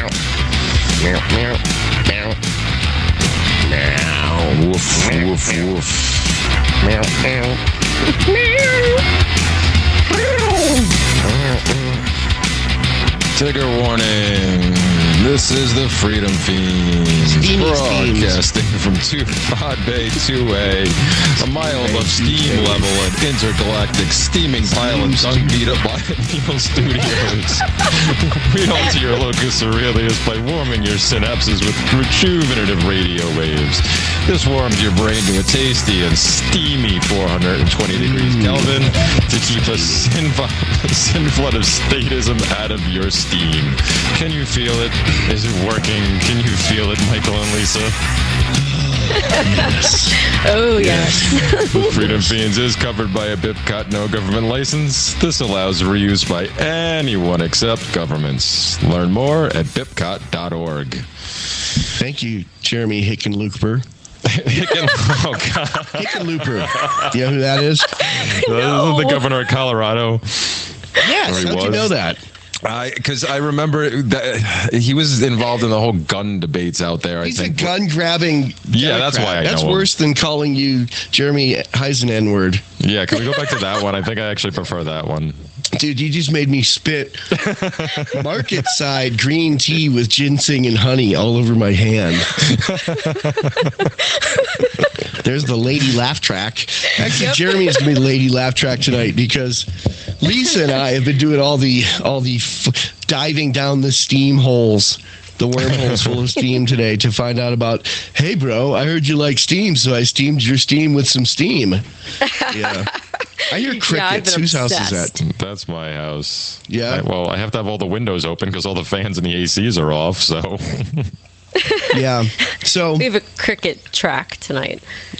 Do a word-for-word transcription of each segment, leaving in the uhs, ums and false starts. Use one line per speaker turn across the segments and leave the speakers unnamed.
Meow. Meow, meow, meow. Meow. Woof, woof, woof. Meow, meow. Trigger warning. This is the Freedom Fiends broadcasting from two Pod Bay two A, a mile above steam level at intergalactic steaming pile of dung beat up by Neil Studios. We alter your locus aurelius by warming your synapses with rejuvenative radio waves. This warms your brain to a tasty and steamy four hundred twenty degrees Kelvin to keep a sin, sin flood of statism out of your steam. Can you feel it? Is it working? Can you feel it, Michael and Lisa?
Yes.
Oh, yes.
The Freedom Fiends is covered by a B I P C O T no government license. This allows reuse by anyone except governments. Learn more at B I P C O T dot org.
Thank you, Jeremy Hickenlooper.
Hicken, oh, God.
Hickenlooper. Do you know who that is?
No. The governor of Colorado.
Yes. How'd you know that?
Because I, I remember that he was involved in the whole gun debates out there.
He's
I think.
a gun-grabbing
Yeah, that's why I
That's
know him.
worse than calling you Jeremy Heisen N-word.
Yeah, can we go back to that one? I think I actually prefer that one.
Dude, you just made me spit market side green tea with ginseng and honey all over my hand. There's the lady laugh track. Actually, yep. Jeremy is going to be the lady laugh track tonight because Lisa and I have been doing all the all the f- diving down the steam holes, the wormholes full of steam today to find out about, hey, bro, I heard you like steam, so I steamed your steam with some steam. Yeah. I hear crickets.
Yeah,
Whose house is that?
That's my house.
Yeah.
I, well, I have to have all the windows open because all the fans and the A Cs are off, so...
Yeah. So
we have a cricket track tonight.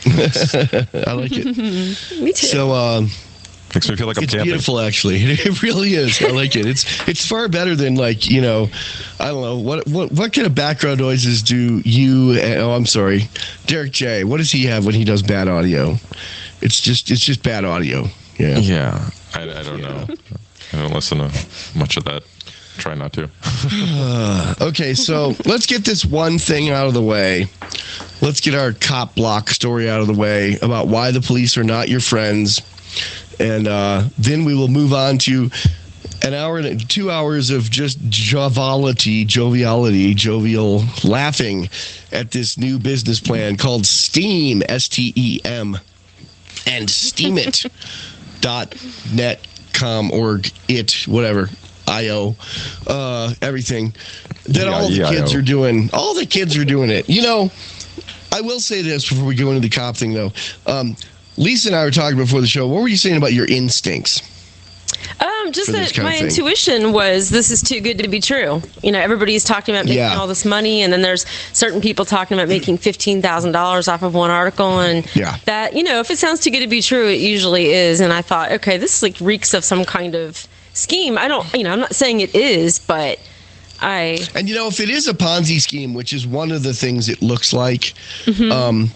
I like it.
Me too.
So um,
makes me feel like I'm
it's
camping.
Beautiful, actually. It really is. I like it. It's it's far better than like you know, I don't know what what what kind of background noises do you? Oh, I'm sorry, Derek J. What does he have when he does bad audio? It's just it's just bad audio. Yeah.
Yeah. I, I don't yeah. know. I don't listen to much of that. Try not to.
Okay, so let's get this one thing out of the way. Let's get our cop block story out of the way about why the police are not your friends. And uh, then we will move on to an hour and two hours of just joviality, joviality, jovial laughing at this new business plan called STEAM, S T E M, and steam it dot net com org, it, whatever. I O, uh, everything that all the kids are doing. All the kids are doing it. You know, I will say this before we go into the cop thing, though. Um, Lisa and I were talking before the show. What were you saying about your instincts?
Um, just that my intuition was this is too good to be true. You know, everybody's talking about making
Yeah.
all this money, and then there's certain people talking about making fifteen thousand dollars off of one article, and
Yeah.
that, you know, if it sounds too good to be true, it usually is. And I thought, okay, this like reeks of some kind of scheme. I don't, you know, I'm not saying it is, but I...
And, you know, if it is a Ponzi scheme, which is one of the things it looks like,
Mm-hmm.
um,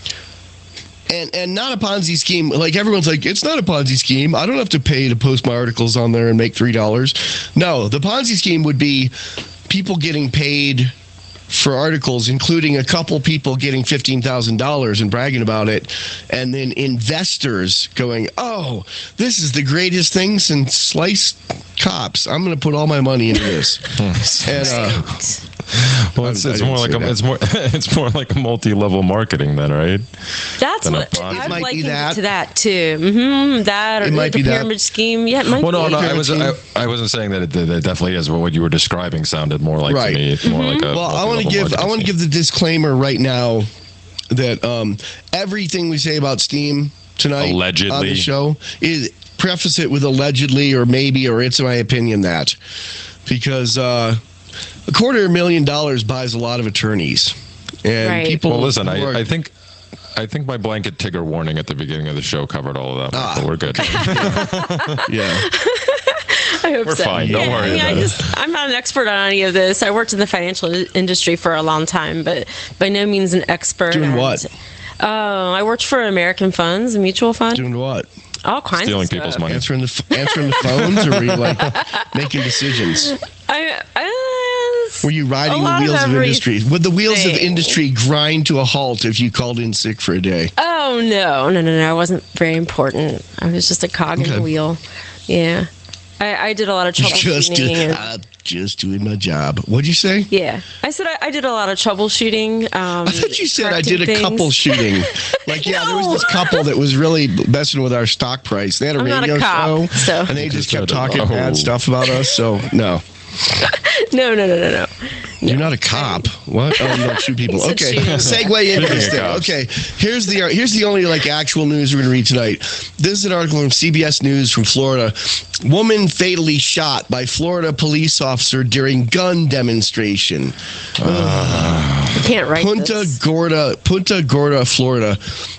and and not a Ponzi scheme, like everyone's like, it's not a Ponzi scheme. I don't have to pay to post my articles on there and make three dollars. No, the Ponzi scheme would be people getting paid for articles, including a couple people getting fifteen thousand dollars and bragging about it, and then investors going, oh, this is the greatest thing since sliced cops. I'm going to put all my money into this. and uh,
well, it's, it's more like a, it's more it's more like a multi-level marketing then, right?
That's
Than
what
a-
I've
might be
likened
that.
it to that too. Mm-hmm. That or
It might
the
be that.
pyramid scheme. Yeah, it might
Well, no,
be.
no, I was I, I wasn't saying that it, that it definitely is, but what you were describing sounded more like
Right.
to me. It's more
Mm-hmm.
like a
Well, I want to
multi-level
give I
marketing
want to
scheme.
give the disclaimer right now that um, everything we say about Steam tonight
Allegedly.
on the show is preface it with allegedly or maybe or it's my opinion that because uh, a quarter million dollars buys a lot of attorneys and
Right.
people.
Well, listen,
who are-
I, I think I think my blanket Tigger warning at the beginning of the show covered all of that.
Ah.
Michael. We're good.
yeah.
I hope
We're
so.
fine. Don't
yeah,
worry
I mean,
about
I
it.
just, I'm not an expert on any of this. I worked in the financial industry for a long time, but by no means an expert.
Doing
and,
what?
Oh, I worked for American Funds, a mutual fund,
Doing what?
all kinds
Stealing
of stuff.
people's money.
Answering the f- answering the phones or were you like making decisions?
I, I
Were you riding
A
the
lot of
wheels of, industry? Would the wheels of
everything.
industry grind to a halt if you called in sick for a day?
Oh no, no, no, no! I wasn't very important. I was just a cog in
Okay.
the wheel. Yeah, I, I did a lot of
Just,
troubleshooting. and,
uh, just doing my job. What'd you say?
yeah, I said I, I did a lot of troubleshooting. Um,
I thought you said I
correcting
did a
things.
couple shooting. Like, yeah, there was this couple that was really messing with our stock price. They had a
I'm not a
radio
cop,
show,
so-
and they just
Just
kept
said,
talking
oh.
bad stuff about us. So, no.
No, no, no, no, no.
You're not a cop. What? Oh, you don't shoot people.
He said
Okay.
shoot.
Segue into this
Speaking
thing.
of cops.
Okay. Here's the here's the only like actual news we're gonna read tonight. This is an article from C B S News from Florida. Woman fatally shot by Florida police officer during gun demonstration.
I can't write
Punta
this.
Gorda, Punta Gorda, Florida.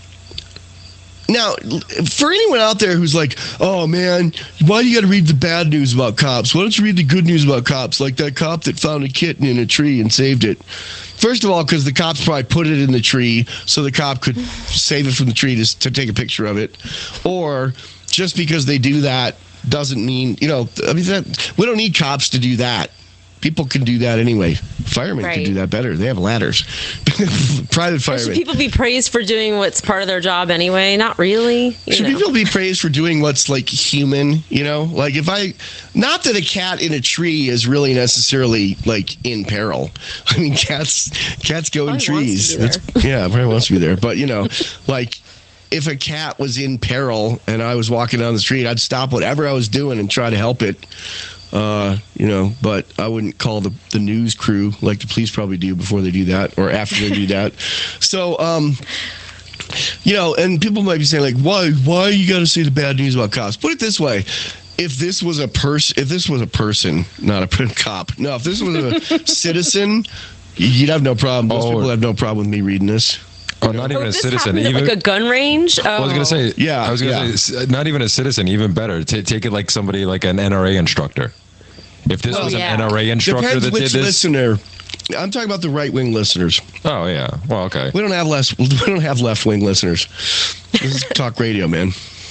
Now, for anyone out there who's like, oh man, why do you got to read the bad news about cops? Why don't you read the good news about cops? Like that cop that found a kitten in a tree and saved it. First of all, because the cops probably put it in the tree so the cop could save it from the tree to, to take a picture of it. Or just because they do that doesn't mean, you know, I mean, that, we don't need cops to do that. People can do that anyway. Firemen can
Right.
do that better. They have ladders. Private
Should
firemen.
people be praised for doing what's part of their job anyway? Not really. You
Should
know.
people be praised for doing what's like human? You know, like if I, not that a cat in a tree is really necessarily like in peril. I mean, cats, cats go in
Probably
trees.
wants to be
That's- yeah, probably wants to be there. But you know, like if a cat was in peril and I was walking down the street, I'd stop whatever I was doing and try to help it. Uh, you know, but I wouldn't call the, the news crew like the police probably do before they do that or after they do that. So, um, you know, and people might be saying like, why, why you got to say the bad news about cops? Put it this way. If this was a person, if this was a person, not a cop, no, if this was a citizen, you'd have no problem. Most
Oh.
people have no problem with me reading this.
Oh, not even
Oh,
a
this
citizen.
happened at,
Even
like a gun range. Oh.
I was gonna say,
Yeah,
I was gonna
yeah.
say, s- not even a citizen. Even better. Ta take it like somebody like an N R A instructor. If this
Oh,
was
yeah.
an N R A instructor
Depends
that
which
did this.
listener. I'm talking about the right wing listeners.
Oh yeah. Well, okay.
We don't have less. We don't have left wing listeners. This is talk radio, man.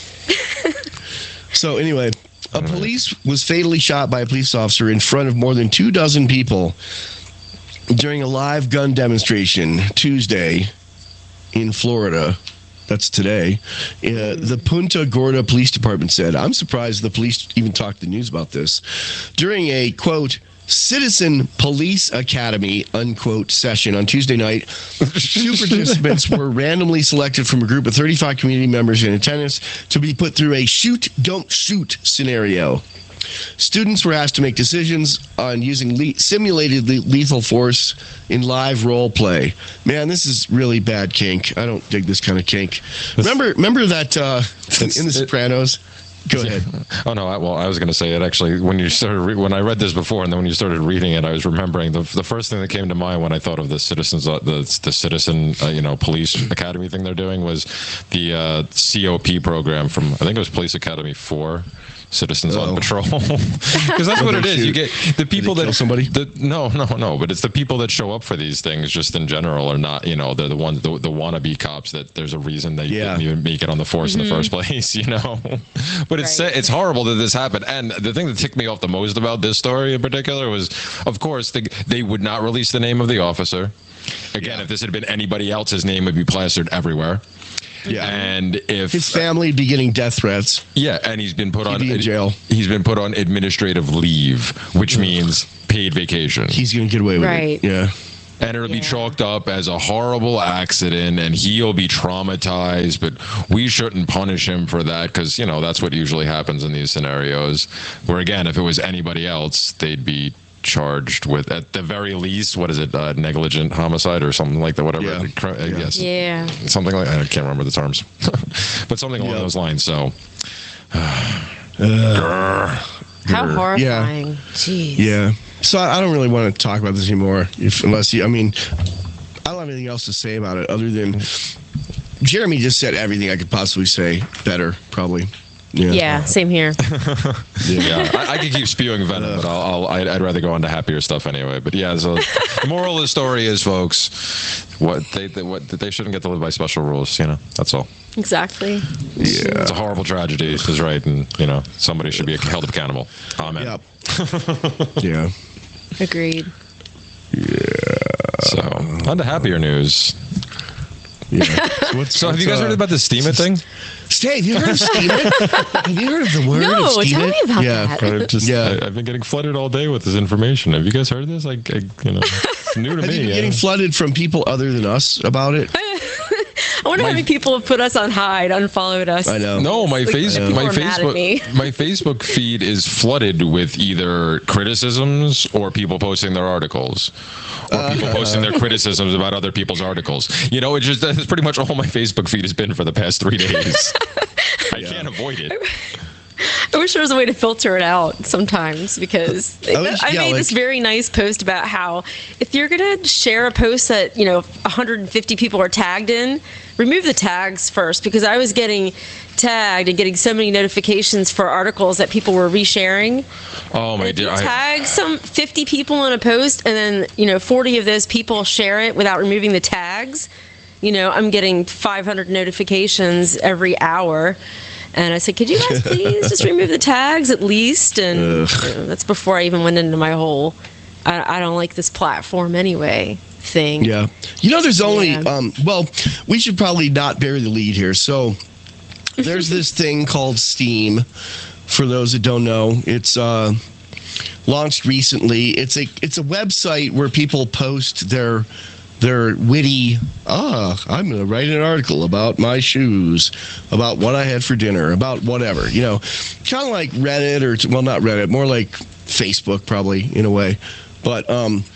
So anyway, a police was fatally shot by a police officer in front of more than two dozen people during a live gun demonstration Tuesday in Florida. That's today. Uh, the Punta Gorda Police Department said, I'm surprised the police even talked the news about this. During a, quote, Citizen Police Academy, unquote, session on Tuesday night, two participants were randomly selected from a group of thirty-five community members in attendance to be put through a shoot, don't shoot scenario. Students were asked to make decisions on using le- simulated le- lethal force in live role play. Man, this is really bad kink. I don't dig this kind of kink. Remember, remember that uh, in The Sopranos? Go ahead.
Oh no! I, well, I was going to say it actually. When you started, re- when I read this before, and then when you started reading it, I was remembering the the first thing that came to mind when I thought of the citizens, uh, the the citizen, uh, you know, police academy thing they're doing was the uh, C O P program from I think it was Police Academy four. Citizens
Uh-oh.
on Patrol, because that's what it is. You get the people
they
that
kill somebody?
The, no, no, no. But it's the people that show up for these things, just in general, are not. You know, they're the ones, the, the wannabe cops. That there's a reason they
Yeah.
didn't even make it on the force in the first place. You know, but it's
Right.
it's horrible that this happened. And the thing that ticked me off the most about this story in particular was, of course, the, they would not release the name of the officer. Again,
Yeah.
if this had been anybody else, his name would be plastered everywhere.
Yeah.
And if
His family would be getting death threats.
yeah, and he's been put
He'd
on
be in jail.
He's been put on administrative leave, which means paid vacation.
He's going to get away with
Right.
it. Yeah.
And it'll be
Yeah.
chalked up as a horrible accident, and he'll be traumatized, but we shouldn't punish him for that because, you know, that's what usually happens in these scenarios. Where, again, if it was anybody else, they'd be charged with, at the very least, what is it, uh, negligent homicide or something like that, whatever.
Yeah.
Cr- uh,
Yeah.
Yes.
Yeah.
Something like I can't remember the terms, but something along
Yeah.
those lines. So,
How horrifying. Jeez.
Yeah. So I I don't really want to talk about this anymore. If unless you, I mean, I don't have anything else to say about it other than Jeremy just said everything I could possibly say better, probably. Yeah.
Yeah, same here.
yeah, I, I could keep spewing venom, but I'll, I'll I'd, I'd rather go on to happier stuff anyway. But yeah, so the moral of the story is, folks, what they, they what they shouldn't get to live by special rules. You know, that's all.
Exactly.
Yeah.
It's a horrible tragedy, is right, and you know somebody should be held accountable. Amen.
Yep. Yeah.
Agreed.
So, on to happier news.
Yeah. So, what's,
so have
what's,
you guys
uh,
heard about the Steam It thing?
Stay, have you heard of Steam It? Have you heard of the word
No,
of Steam
tell
It?
me about
yeah.
that.
I've just,
Yeah.
I, I've been getting flooded all day with this information. Have you guys heard of this? Like, I, you know, it's new to
Have
me.
you been
yeah.
getting flooded from people other than us about it?
I wonder
My-
how many people have put us on hide, unfollowed us.
I know.
No, my
Like,
face,
people
my
are mad at me.
Facebook, my Facebook feed is flooded with either criticisms or people posting their articles, or people posting their criticisms about other people's articles. You know, it's just that's pretty much all my Facebook feed has been for the past three days. I can't avoid it.
I wish there was a way to filter it out sometimes because
I wish-
I
yeah,
made
like-
this very nice post about how if you're going to share a post that, you know, one hundred fifty people are tagged in, remove the tags first because I was getting tagged and getting so many notifications for articles that people were resharing.
Oh my
If you
dear! I,
tag some fifty people in a post and then, you know, forty of those people share it without removing the tags, you know, I'm getting five hundred notifications every hour. And I said, could you guys please just remove the tags at least? And you know, that's before I even went into my whole, I, I don't like this platform anyway thing.
Yeah. You know, there's only,
Yeah.
um, well, we should probably not bury the lead here. So there's this thing called Steam. For those that don't know, it's uh, launched recently. It's a it's a website where people post their their witty, ah, I'm going to write an article about my shoes, about what I had for dinner, about whatever, you know, kind of like Reddit or, well, not Reddit, more like Facebook probably in a way. But, um,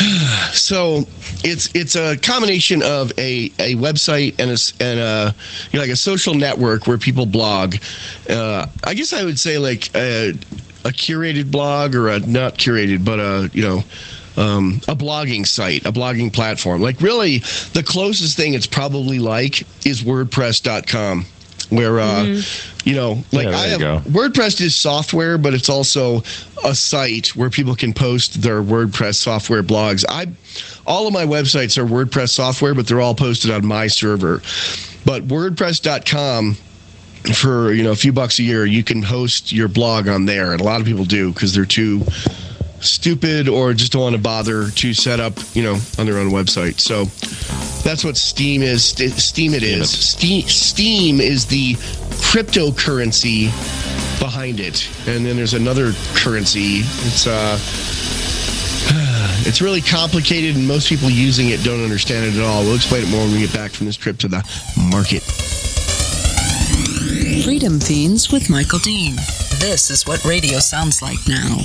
so it's it's a combination of a, a website and a, and a you know, like a social network where people blog. Uh, I guess I would say like a, a curated blog or a not curated, but a, you know, um, a blogging site, a blogging platform. Like really the closest thing it's probably like is WordPress dot com. Where, uh, mm-hmm. you know, like
yeah, there
I have
you go.
WordPress is software, but it's also a site where people can post their WordPress software blogs. I, all of my websites are WordPress software, but they're all posted on my server. But WordPress dot com, for, you know, a few bucks a year, you can host your blog on there. And a lot of people do because they're too stupid or just don't want to bother to set up, you know, on their own website. So that's what Steam is. Steam it is. Steam, Steam is the cryptocurrency behind it. And then there's another currency. It's uh it's really complicated and most people using it don't understand it at all. We'll explain it more when we get back from this trip to the market.
Freedom Fiends with Michael Dean. This is what radio sounds like now.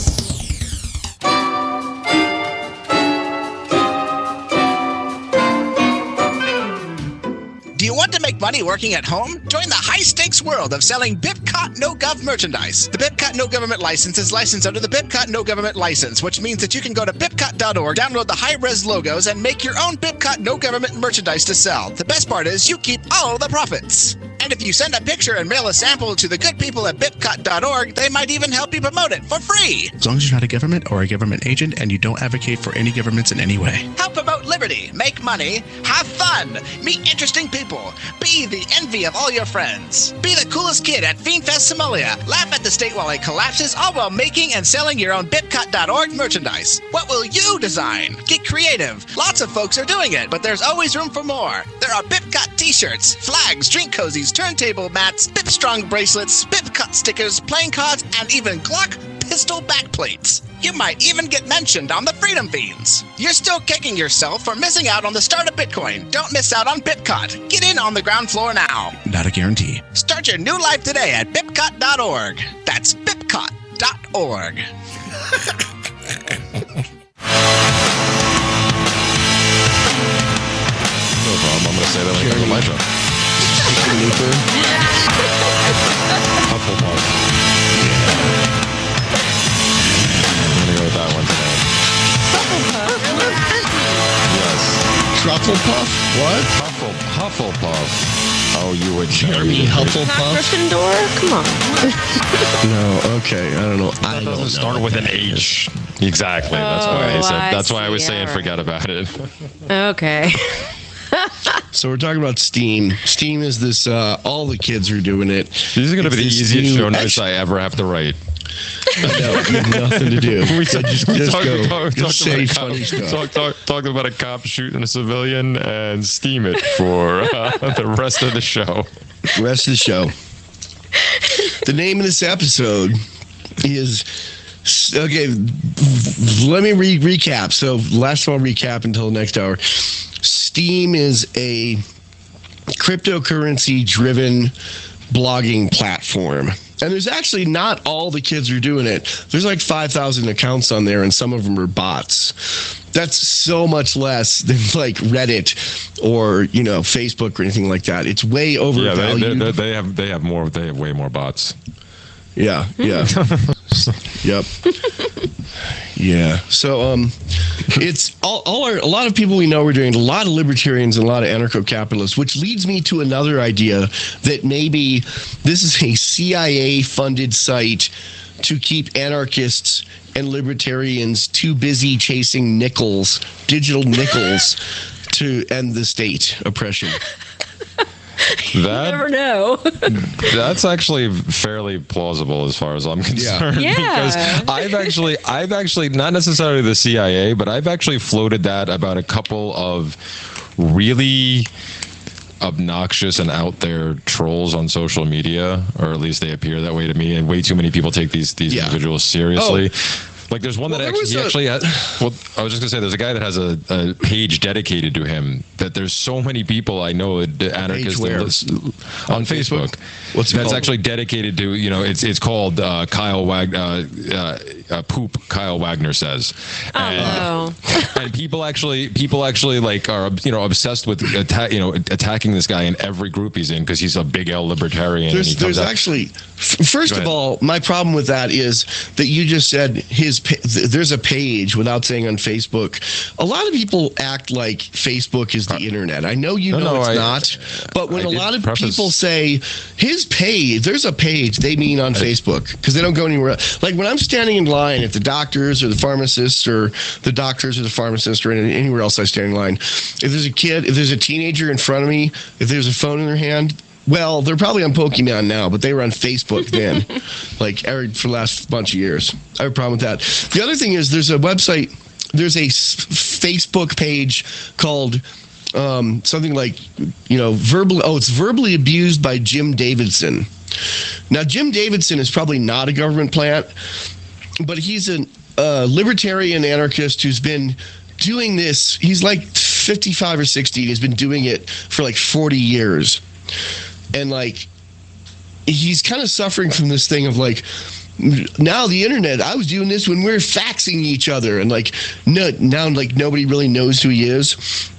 Do you want to make money working at home? Join the high-stakes world of selling BIPCOT No-Gov merchandise. The BIPCOT No Government License is licensed under the BIPCOT No Government License, which means that you can go to bipcot dot org, download the high-res logos, and make your own BIPCOT No Government merchandise to sell. The best part is you keep all the profits. And if you send a picture and mail a sample to the good people at bipcot dot org, they might even help you promote it for free.
As long as you're not a government or a government agent and you don't advocate for any governments in any way.
Help promote liberty, make money, have fun, meet interesting people, be the envy of all your friends. Be the coolest kid at FiendFest Somalia. Laugh at the state while it collapses, all while making and selling your own bipcot dot org merchandise. What will you design? Get creative. Lots of folks are doing it, but there's always room for more. There are BIPCOT t-shirts, flags, drink cozies, turntable mats, BipStrong bracelets, BIPCOT stickers, playing cards, and even Glock pistol backplates. You might even get mentioned on the Freedom Fiends. You're still kicking yourself for missing out on the start of Bitcoin. Don't miss out on BIPCOT. Get in on the ground floor now.
Not a guarantee.
Start your new life today at bipcot dot org. That's bipcot dot org.
No problem. I'm going to say that like on my show. Hufflepuff. I'm going to go with that one today. Yes.
Trufflepuff? What?
Huffle, Hufflepuff. Oh, you would
Jeremy
Not
Hufflepuff?
Gryffindor? Come on.
No, okay. I don't know. I
That
don't
doesn't
know.
start with an H. Exactly. That's
Oh,
why I said.
I
That's why I was
see.
saying
All
forget about it.
Okay.
So we're talking about Steam. Steam is this, uh, all the kids are doing it.
These are going to be the
It's this
easiest
new-
show notes I ever have to write.
No, nothing to do.
We,
So just,
we
just
talked,
go,
talk,
just
talked
say
about a
funny
cop,
stuff.
talk, talk, talked about a cop shooting a civilian and steam it for uh, the rest of the show.
Rest of the show. The name of this episode is okay. Let me re- recap. So last one, I'll recap until the next hour. Steam is a cryptocurrency-driven blogging platform. And there's actually not all the kids are doing it. There's like five thousand accounts on there, and some of them are bots. That's so much less than like Reddit or, you know, Facebook or anything like that. It's way
Yeah,
overvalued.
they, they, they have they have more. They have way more bots.
Yeah, yeah. Yep. Yeah. So um it's all, all our a lot of people we know are doing it, a lot of libertarians and a lot of anarcho-capitalists, which leads me to another idea that maybe this is a C I A funded site to keep anarchists and libertarians too busy chasing nickels, digital nickels, to end the state oppression.
You
That
never know.
That's actually fairly plausible as far as I'm concerned.
Yeah.
Because I've actually, I've actually, not necessarily the C I A, but I've actually floated that about a couple of really obnoxious and out there trolls on social media, or at least they appear that way to me. And way too many people take these these
Yeah.
individuals seriously. Like there's one
Well,
that
there
actually,
was
he
a-
actually had, well, I was just gonna say there's a guy that has a, a page dedicated to him. That there's so many people I know, the anarchists
where?
and list- on Facebook.
What's it
that's
called?
actually dedicated to, you know, it's it's called uh, Kyle Wag uh, uh, uh, poop Kyle Wagner says. And,
Oh,
and people actually people actually like are, you know, obsessed with atta- you know attacking this guy in every group he's in because he's a big L libertarian.
There's,
and he comes
there's
out-
actually, f- first
Go
of
ahead.
all, my problem with that is that you just said his. pa- th- There's a page without saying on Facebook. A lot of people act like Facebook is the internet. I know you
No,
know
no,
it's
I-
not, but when
I
a
did
lot of
preface-
people say his page, there's a page they mean on Facebook because they don't go anywhere else. Like when I'm standing in line at the doctors or the pharmacists or the doctors or the pharmacist or any- anywhere else I stand in line, if there's a kid, if there's a teenager in front of me, if there's a phone in their hand. Well, they're probably on Pokemon now, but they were on Facebook then, like every, for the last bunch of years. I have a problem with that. The other thing is there's a website, there's a s- Facebook page called um, something like, you know, verbal. Oh, it's verbally abused by Jim Davidson. Now, Jim Davidson is probably not a government plant, but he's a uh, libertarian anarchist who's been doing this. He's like fifty-five or sixty. He's been doing it for like forty years. And like, he's kind of suffering from this thing of like, now the internet, I was doing this when we were faxing each other. And like, no, now like nobody really knows who he is.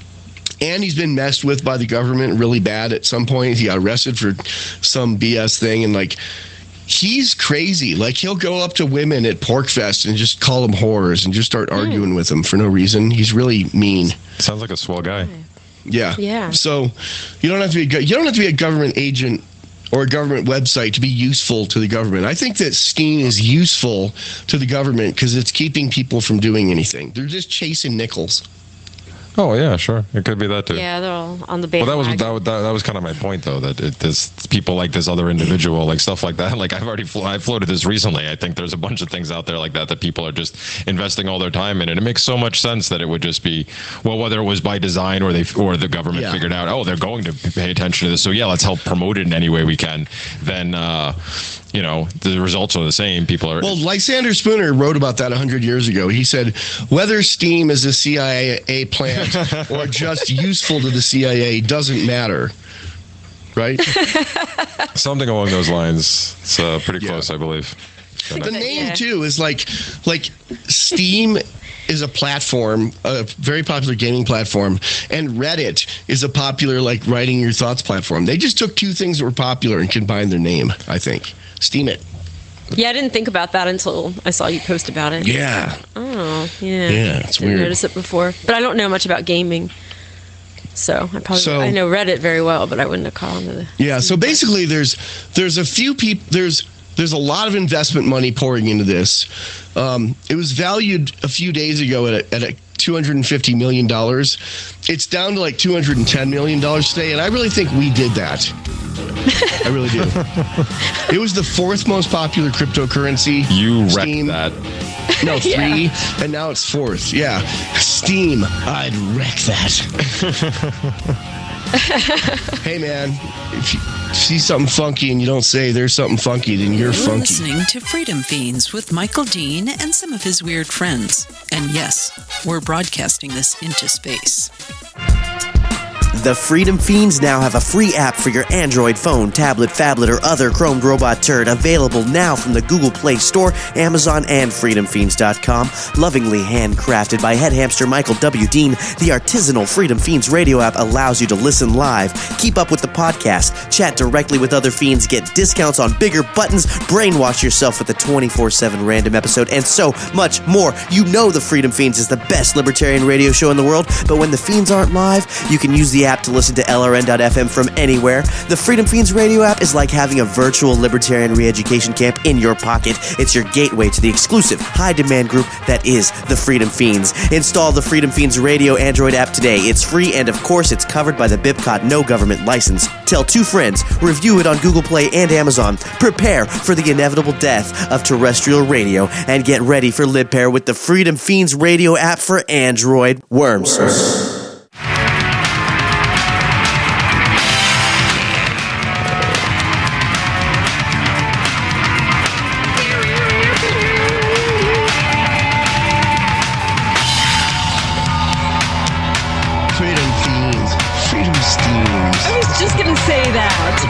And he's been messed with by the government really bad at some point. He got arrested for some B S thing. And like, he's crazy. Like he'll go up to women at Porkfest and just call them whores and just start arguing with them for no reason. He's really mean.
Sounds like a swell guy.
Yeah.
Yeah.
So you don't have to be a, go- you don't have to be a government agent or a government website to be useful to the government. I think that Steam is useful to the government because it's keeping people from doing anything. They're just chasing nickels.
Oh yeah, sure. It could be that too.
yeah, they're all on the
Well, that was
bandwagon.
that, was- that, that was kind of my point, though. That it, this people like this other individual, like stuff like that. Like I've already flo- I floated this recently. I think there's a bunch of things out there like that that people are just investing all their time in, and it makes so much sense that it would just be, well, whether it was by design or they or the government
Yeah.
figured out, oh, they're going to pay attention to this, so yeah, let's help promote it in any way we can. Then, uh, you know, the results are the same. People are
Well, Lysander Spooner wrote about that one hundred years ago. He said, whether Steam is a C I A plant or just useful to the C I A doesn't matter. Right?
something along those lines. It's uh, pretty
Yeah.
close, I believe. And
The
I-
name
Yeah.
too is like like Steam is a platform, a very popular gaming platform, and Reddit is a popular like writing your thoughts platform. They just took two things that were popular and combined their name, I think. Steam it.
Yeah, I didn't think about that until I saw you post about it.
Yeah.
Oh, yeah.
Yeah, it's
Didn't
weird.
notice it before, but I don't know much about gaming, so I probably
So-
I know Reddit very well, but I wouldn't have called it.
Yeah, so basically there's there's a few people there's there's a lot of investment money pouring into this. Um, it was valued a few days ago at a, at a two hundred fifty million dollars. It's down to like two hundred ten million dollars today, and I really think we did that. I really do. It was the fourth most popular cryptocurrency.
You wrecked
Steam.
that.
No, three,
Yeah.
and now it's fourth. Yeah. Steam. I'd wreck that. Hey, man, if you see something funky and you don't say there's something funky, then you're
You're
funky.
listening to Freedom Fiends with Michael Dean and some of his weird friends. And yes, we're broadcasting this into space.
The Freedom Fiends now have a free app for your Android phone, tablet, phablet, or other Chrome robot turd, available now from the Google Play Store, Amazon, and freedom fiends dot com. Lovingly handcrafted by head hamster Michael W. Dean, the artisanal Freedom Fiends radio app allows you to listen live, keep up with the podcast, chat directly with other fiends, get discounts on bigger buttons, brainwash yourself with a twenty-four seven random episode, and so much more. You know the Freedom Fiends is the best libertarian radio show in the world, but when the Fiends aren't live, you can use the app to listen to L R N dot F M from anywhere. The Freedom Fiends radio app is like having a virtual libertarian re-education camp in your pocket. It's your gateway to the exclusive, high-demand group that is the Freedom Fiends. Install the Freedom Fiends radio Android app today. It's free, and of course, it's covered by the BIPCOT no government license. Tell two friends. Review it on Google Play and Amazon. Prepare for the inevitable death of terrestrial radio, and get ready for LibPair with the Freedom Fiends radio app for Android. Worms.
Freedom Fiends. Freedom Steams.
I was just gonna say that.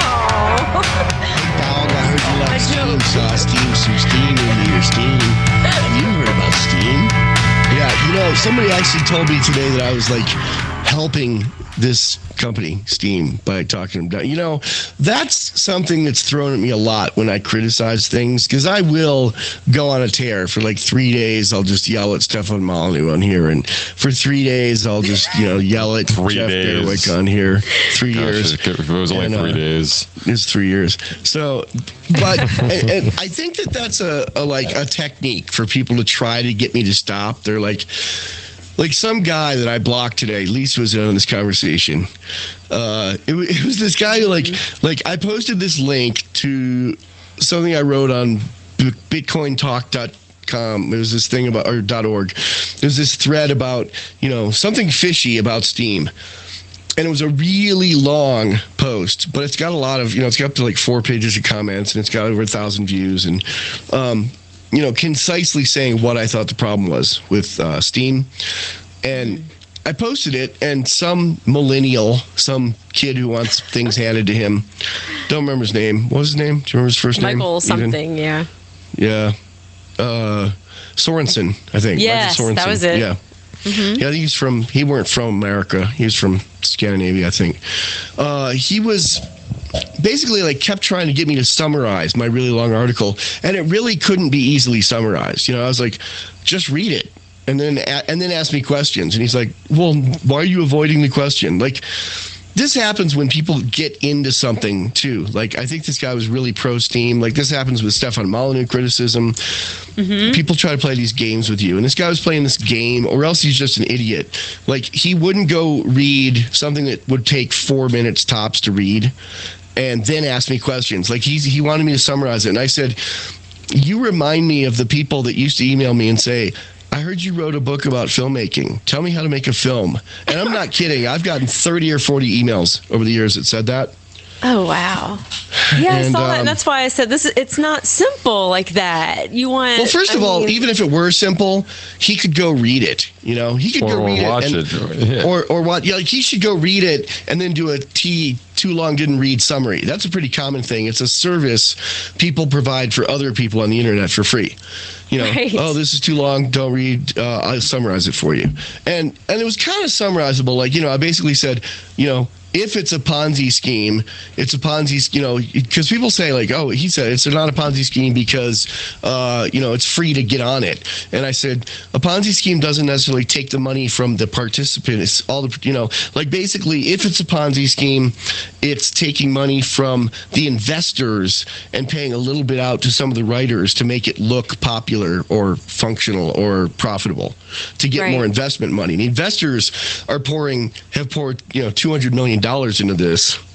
Aw.
Dog, I heard you
I
like Steam.
know.
Saw Steam, some Steam into your Steam. Have you heard about Steam? Yeah, you know, somebody actually told me today that I was like helping this company, Steam, by talking to them down. You know, that's something that's thrown at me a lot when I criticize things, because I will go on a tear for like three days. I'll just yell at Stefan Molyneux on here, and for three days I'll just, you know, yell at
Three
Jeff
days.
Berwick on here. Three
Gosh,
years.
it was only
And, uh,
three days.
It's three years. So, but and, and I think that that's a, a like a technique for people to try to get me to stop. They're like, like some guy that I blocked today. Lisa was in on this conversation. Uh, it, wa- it was this guy who like, like I posted this link to something I wrote on bitcoin talk dot com. It was this thing about or .org. There was this thread about, you know, something fishy about Steam. And it was a really long post, but it's got a lot of, you know, it's got up to like four pages of comments, and it's got over a thousand views, and, um, you know, concisely saying what I thought the problem was with uh, Steam. And I posted it, and some millennial, some kid who wants things handed to him, don't remember his name. What was his name? Do you remember his first name?
Michael
Ethan?
something, yeah.
Yeah. Uh, Sorensen, I think.
Yes,
Michael
that
Sorensen.
was it.
Yeah. Yeah, I think he's from, he weren't from America. He was from Scandinavia, I think. Uh, he was basically like kept trying to get me to summarize my really long article, and it really couldn't be easily summarized. You know, I was like, just read it. And then, and then ask me questions. And he's like, well, why are you avoiding the question? Like, this happens when people get into something too. Like, I think this guy was really pro Steam. Like, this happens with Stefan Molyneux criticism. Mm-hmm. People try to play these games with you, and this guy was playing this game, or else he's just an idiot. Like, he wouldn't go read something that would take four minutes tops to read, and then ask me questions. Like, he's he wanted me to summarize it, and I said, you remind me of the people that used to email me and say, I heard you wrote a book about filmmaking. Tell me how to make a film. And I'm not kidding. I've gotten thirty or forty emails over the years that said that.
Oh, wow. Yeah, I
And,
saw that,
um,
and that's why I said this. Is, it's not simple like that. You want.
Well, first
I
of all,
mean-
even if it were simple, he could go read it. You know, he could
Or
go read
watch
it, and,
it. Yeah.
or or what? Yeah, like he should go read it and then do a T too long didn't read summary. That's a pretty common thing. It's a service people provide for other people on the internet for free. You know,
Right.
oh, this is too long. Don't read. Uh, I'll summarize it for you. And and it was kind of summarizable. Like, you know, I basically said, you know, if it's a Ponzi scheme, it's a Ponzi, you know, because people say like, oh, he said it's not a Ponzi scheme because, uh, you know, it's free to get on it. And I said, a Ponzi scheme doesn't necessarily take the money from the participant. It's all the, you know, like basically if it's a Ponzi scheme, it's taking money from the investors and paying a little bit out to some of the writers to make it look popular or functional or profitable to get
Right.
more investment money. The investors are pouring, have poured, you know, two hundred million dollars into this,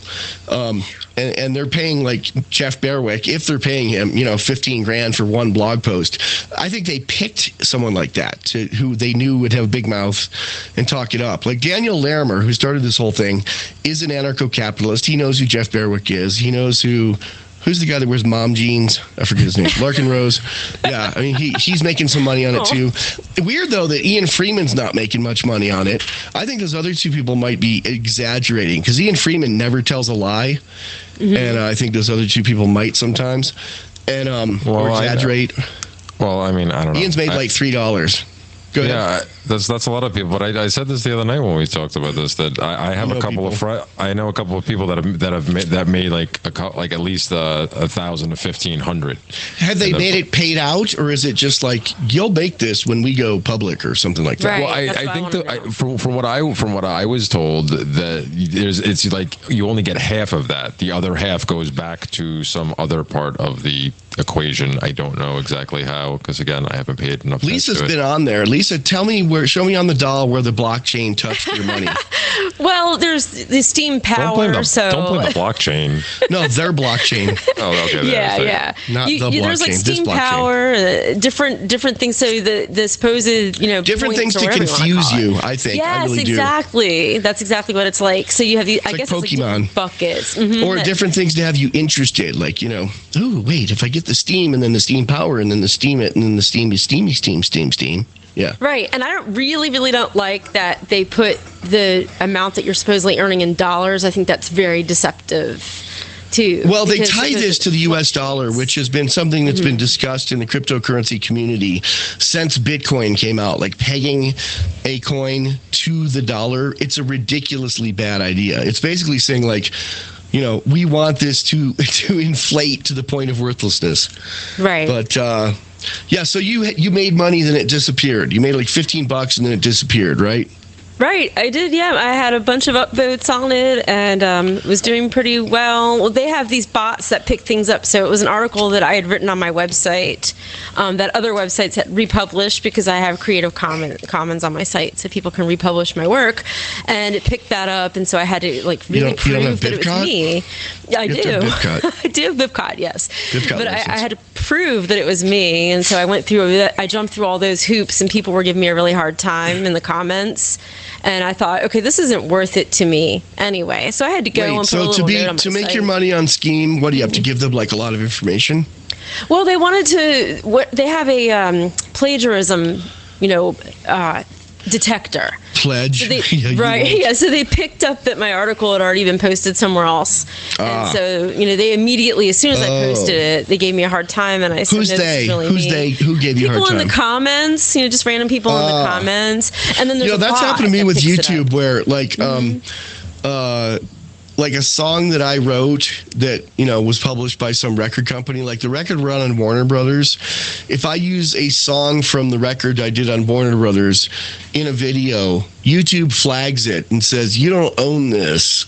Um, and, and they're paying like Jeff Berwick, if they're paying him, you know, fifteen grand for one blog post. I think they picked someone like that to who they knew would have a big mouth and talk it up. Like Daniel Larimer, who started this whole thing, is an anarcho-capitalist. He knows who Jeff Berwick is. He knows who. Who's the guy that wears mom jeans? I forget his name. Larkin Rose. Yeah, I mean, he he's making some money on it, too. Weird, though, that Ian Freeman's not making much money on it. I think those other two people might be exaggerating, because Ian Freeman never tells a lie, mm-hmm. and uh, I think those other two people might sometimes, and um, well, or exaggerate.
I, well, I mean, I don't know.
Ian's made
I,
like three dollars. Go ahead.
Yeah, that's that's a lot of people. But I, I said this the other night when we talked about this, that I, I have I a couple people. of fr- I know a couple of people that have that have made, that made like a like at least a, a thousand to fifteen hundred.
Have they made it paid out, or is it just like you'll make this when we go public or something like that?
Right,
well, I, I think that I, from from what I from what I was told, that there's it's like you only get half of that. The other half goes back to some other part of the equation. I don't know exactly how, because again, I haven't paid enough.
Lisa's
to
been
it.
on there. Lisa, tell me where. Show me on the doll where the blockchain touched your money.
Well, there's the Steam Power.
Don't blame the,
so
don't blame the blockchain.
No, their blockchain.
Oh, okay.
Yeah, yeah.
Not
you,
the
you,
blockchain.
There's like
this
Steam
blockchain.
Power, uh, different different things. So the the supposed you know
different things
points
to
or whatever
confuse
you,
you. I think.
Yes,
I really
exactly.
do.
That's exactly what it's like. So you have the.
It's
I
like
guess
Pokemon.
it's like different buckets, mm-hmm.
or different things to have you interested. Like you know, oh wait, if I get the Steam and then the Steam Power and then the Steam it and then the Steam is Steamy Steam Steam Steam. Yeah.
Right. And I don't really, really don't like that they put the amount that you're supposedly earning in dollars. I think that's very deceptive, too.
Well, they tie this to the U S dollar, which has been something that's mm-hmm. been discussed in the cryptocurrency community since Bitcoin came out, like pegging a coin to the dollar. It's a ridiculously bad idea. It's basically saying, like, you know, we want this to to inflate to the point of worthlessness.
Right.
But, uh, yeah, so you you made money, then it disappeared. You made like fifteen bucks, and then it disappeared, right?
Right, I did, yeah. I had a bunch of upvotes on it and um, was doing pretty well. Well, they have these bots that pick things up. So it was an article that I had written on my website um, that other websites had republished because I have Creative Commons, Commons on my site so people can republish my work. And it picked that up, and so I had to like really
you don't, you don't
prove that it was me. Yeah, I
you
do.
Have
I do have BibCod, yes.
BibCod
but I, I had to prove that it was me, and so I went through, I jumped through all those hoops, and people were giving me a really hard time in the comments. And I thought, okay, this isn't worth it to me anyway. So I had to go
Wait,
and put
so
a little
to be
note on my
to make
site.
your money on Scheme, what do you have to give them? Like a lot of information?
Well, they wanted to. What they have a um, plagiarism, you know, uh, detector.
Pledge,
So they,
yeah,
right?
won't.
Yeah. So they picked up that my article had already been posted somewhere else,
Ah.
and so you know they immediately, as soon as I
Oh.
posted it, they gave me a hard time, and I said,
Who's
no, this is
they?
really
Who's
me.
they? Who gave you a hard
People in
time?
the comments, you know, just random people in
Ah.
the comments, and then there's
You know,
a
that's
bot
happened to me
that
with
picks it up.
YouTube, where like, um,
Mm-hmm.
uh, like a song that I wrote that you know was published by some record company, like the record run on Warner Brothers. If I use a song from the record I did on Warner Brothers in a video, YouTube flags it and says you don't own this.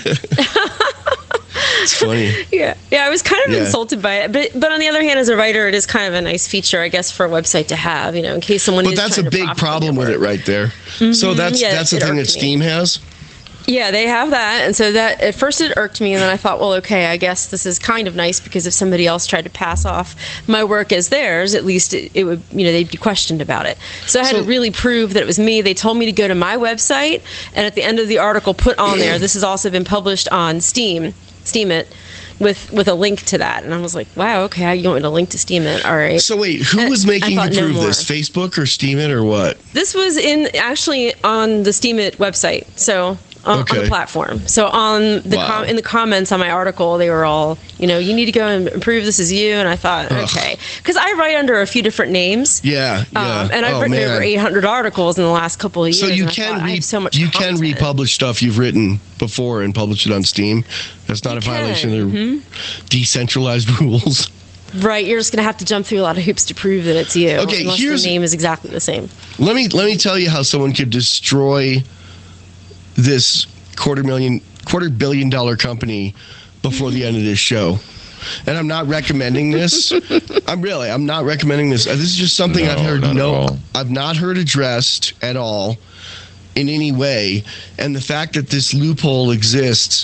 It's funny.
Yeah, yeah, I was kind of
Yeah.
insulted by it, but but on the other hand, as a writer, it is kind of a nice feature, I guess, for a website to have, you know, in case someone.
But
is
that's a
trying to
big
profit from
problem
your
with it
work.
right there. So that's
Yeah,
that's the
it
thing that
irked me.
Steam has.
Yeah, they have that, and so that at first it irked me, and then I thought, well, okay, I guess this is kind of nice because if somebody else tried to pass off my work as theirs, at least it, it would, you know, they'd be questioned about it. So I had
So-
to really prove that it was me. They told me to go to my website, and at the end of the article, put on there, this has also been published on Steam, Steam it, with with a link to that, and I was like, wow, okay, you want me to link to Steam it? All right.
So wait, who
Uh,
was
I
making you
thought no
prove
more.
this? Facebook or Steam it or what?
This was in actually on the Steam It website, so on,
Okay.
on the platform. So on the
Wow.
com- in the comments on my article, they were all, you know, you need to go and prove this is you. And I thought,
Ugh.
okay, because I write under a few different names.
Yeah, yeah.
Um, and I've
Oh,
written
man.
over eight hundred articles in the last couple of years.
So you
and I
can
thought, I
re-
have so much
you can
content.
republish stuff you've written before and publish it on Steam. That's not
You
a violation
can,
of their decentralized rules.
Right, you're just gonna have to jump through a lot of hoops to prove that it's you.
Okay,
unless
here's-
the name is exactly the same.
Let me let me tell you how someone could destroy this quarter million quarter billion dollar company before the end of this show. And I'm not recommending this. I'm really I'm not recommending this. Uh, This is just something
No,
I've heard
not at
no
all.
I've not heard addressed at all in any way. And the fact that this loophole exists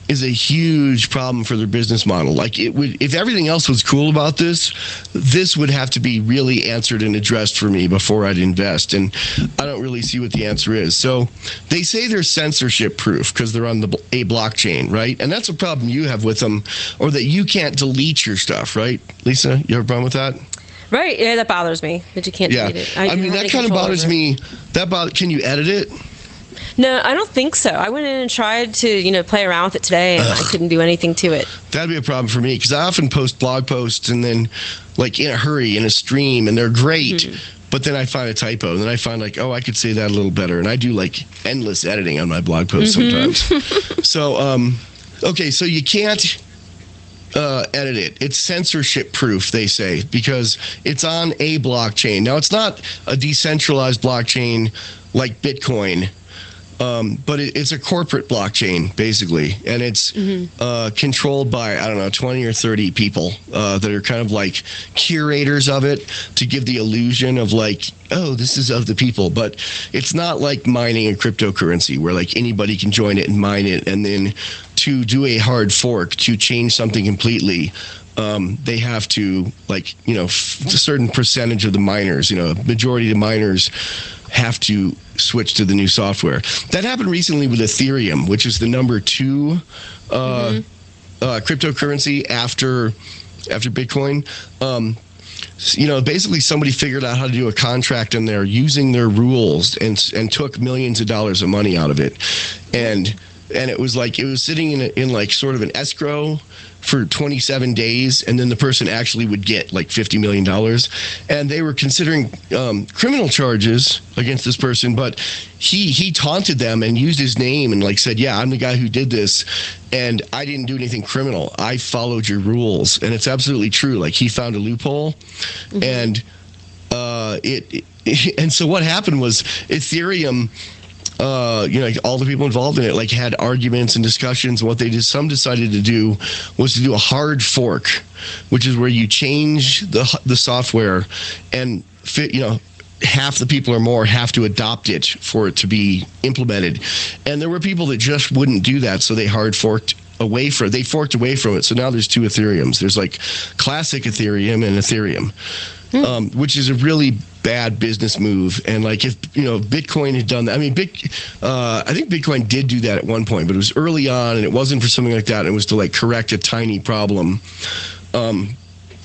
is a huge problem for their business model. Like it would, if everything else was cool about this, this would have to be really answered and addressed for me before I'd invest. And I don't really see what the answer is. So they say they're censorship proof because they're on the a blockchain, right? And that's a problem you have with them, or that you can't delete your stuff, right? Lisa, you have a problem with that?
Right. Yeah, that bothers me that you can't
Yeah.
delete it.
I,
don't
mean,
have
that
any
kind of
control
bothers
over it.
me. That bother, can you edit it?
No, I don't think so. I went in and tried to, you know, play around with it today, and I couldn't do anything to it.
That'd be a problem for me because I often post blog posts and then, like, in a hurry, in a stream, and they're great. Mm-hmm. But then I find a typo, and then I find, like, oh, I could say that a little better. And I do, like, endless editing on my blog posts mm-hmm. sometimes. so, um, okay, so you can't uh, edit it. It's censorship proof, they say, because it's on a blockchain. Now, it's not a decentralized blockchain like Bitcoin. Um, but it, it's a corporate blockchain, basically, and it's mm-hmm. uh, controlled by, I don't know, twenty or thirty people uh, that are kind of like curators of it to give the illusion of like, oh, this is of the people. But it's not like mining a cryptocurrency where like anybody can join it and mine it. And then to do a hard fork, to change something completely, Um, they have to, like, you know, f- a certain percentage of the miners, you know, a majority of the miners have to switch to the new software. That happened recently with Ethereum, which is the number two uh, mm-hmm. uh, cryptocurrency after after Bitcoin. Um, you know, basically somebody figured out how to do a contract in there using their rules and and took millions of dollars of money out of it. And and it was like, it was sitting in, a, in like sort of an escrow for twenty-seven days, and then the person actually would get like fifty million dollars. And they were considering um, criminal charges against this person, but he he taunted them and used his name and like said, yeah, I'm the guy who did this, and I didn't do anything criminal. I followed your rules. And it's absolutely true. Like, he found a loophole, mm-hmm. and uh, it, it and so what happened was Ethereum, Uh, you know, like all the people involved in it, like, had arguments and discussions. And what they did, some decided to do was to do a hard fork, which is where you change the the software, and fit, you know, half the people or more have to adopt it for it to be implemented. And there were people that just wouldn't do that, so they hard forked away from they forked away from it. So now there's two Ethereums. There's like classic Ethereum and Ethereum, mm. um, which is a really bad business move. And like, if you know, Bitcoin had done that, I mean, Bit, uh, I think Bitcoin did do that at one point, but it was early on, and it wasn't for something like that. It was to like correct a tiny problem. Um,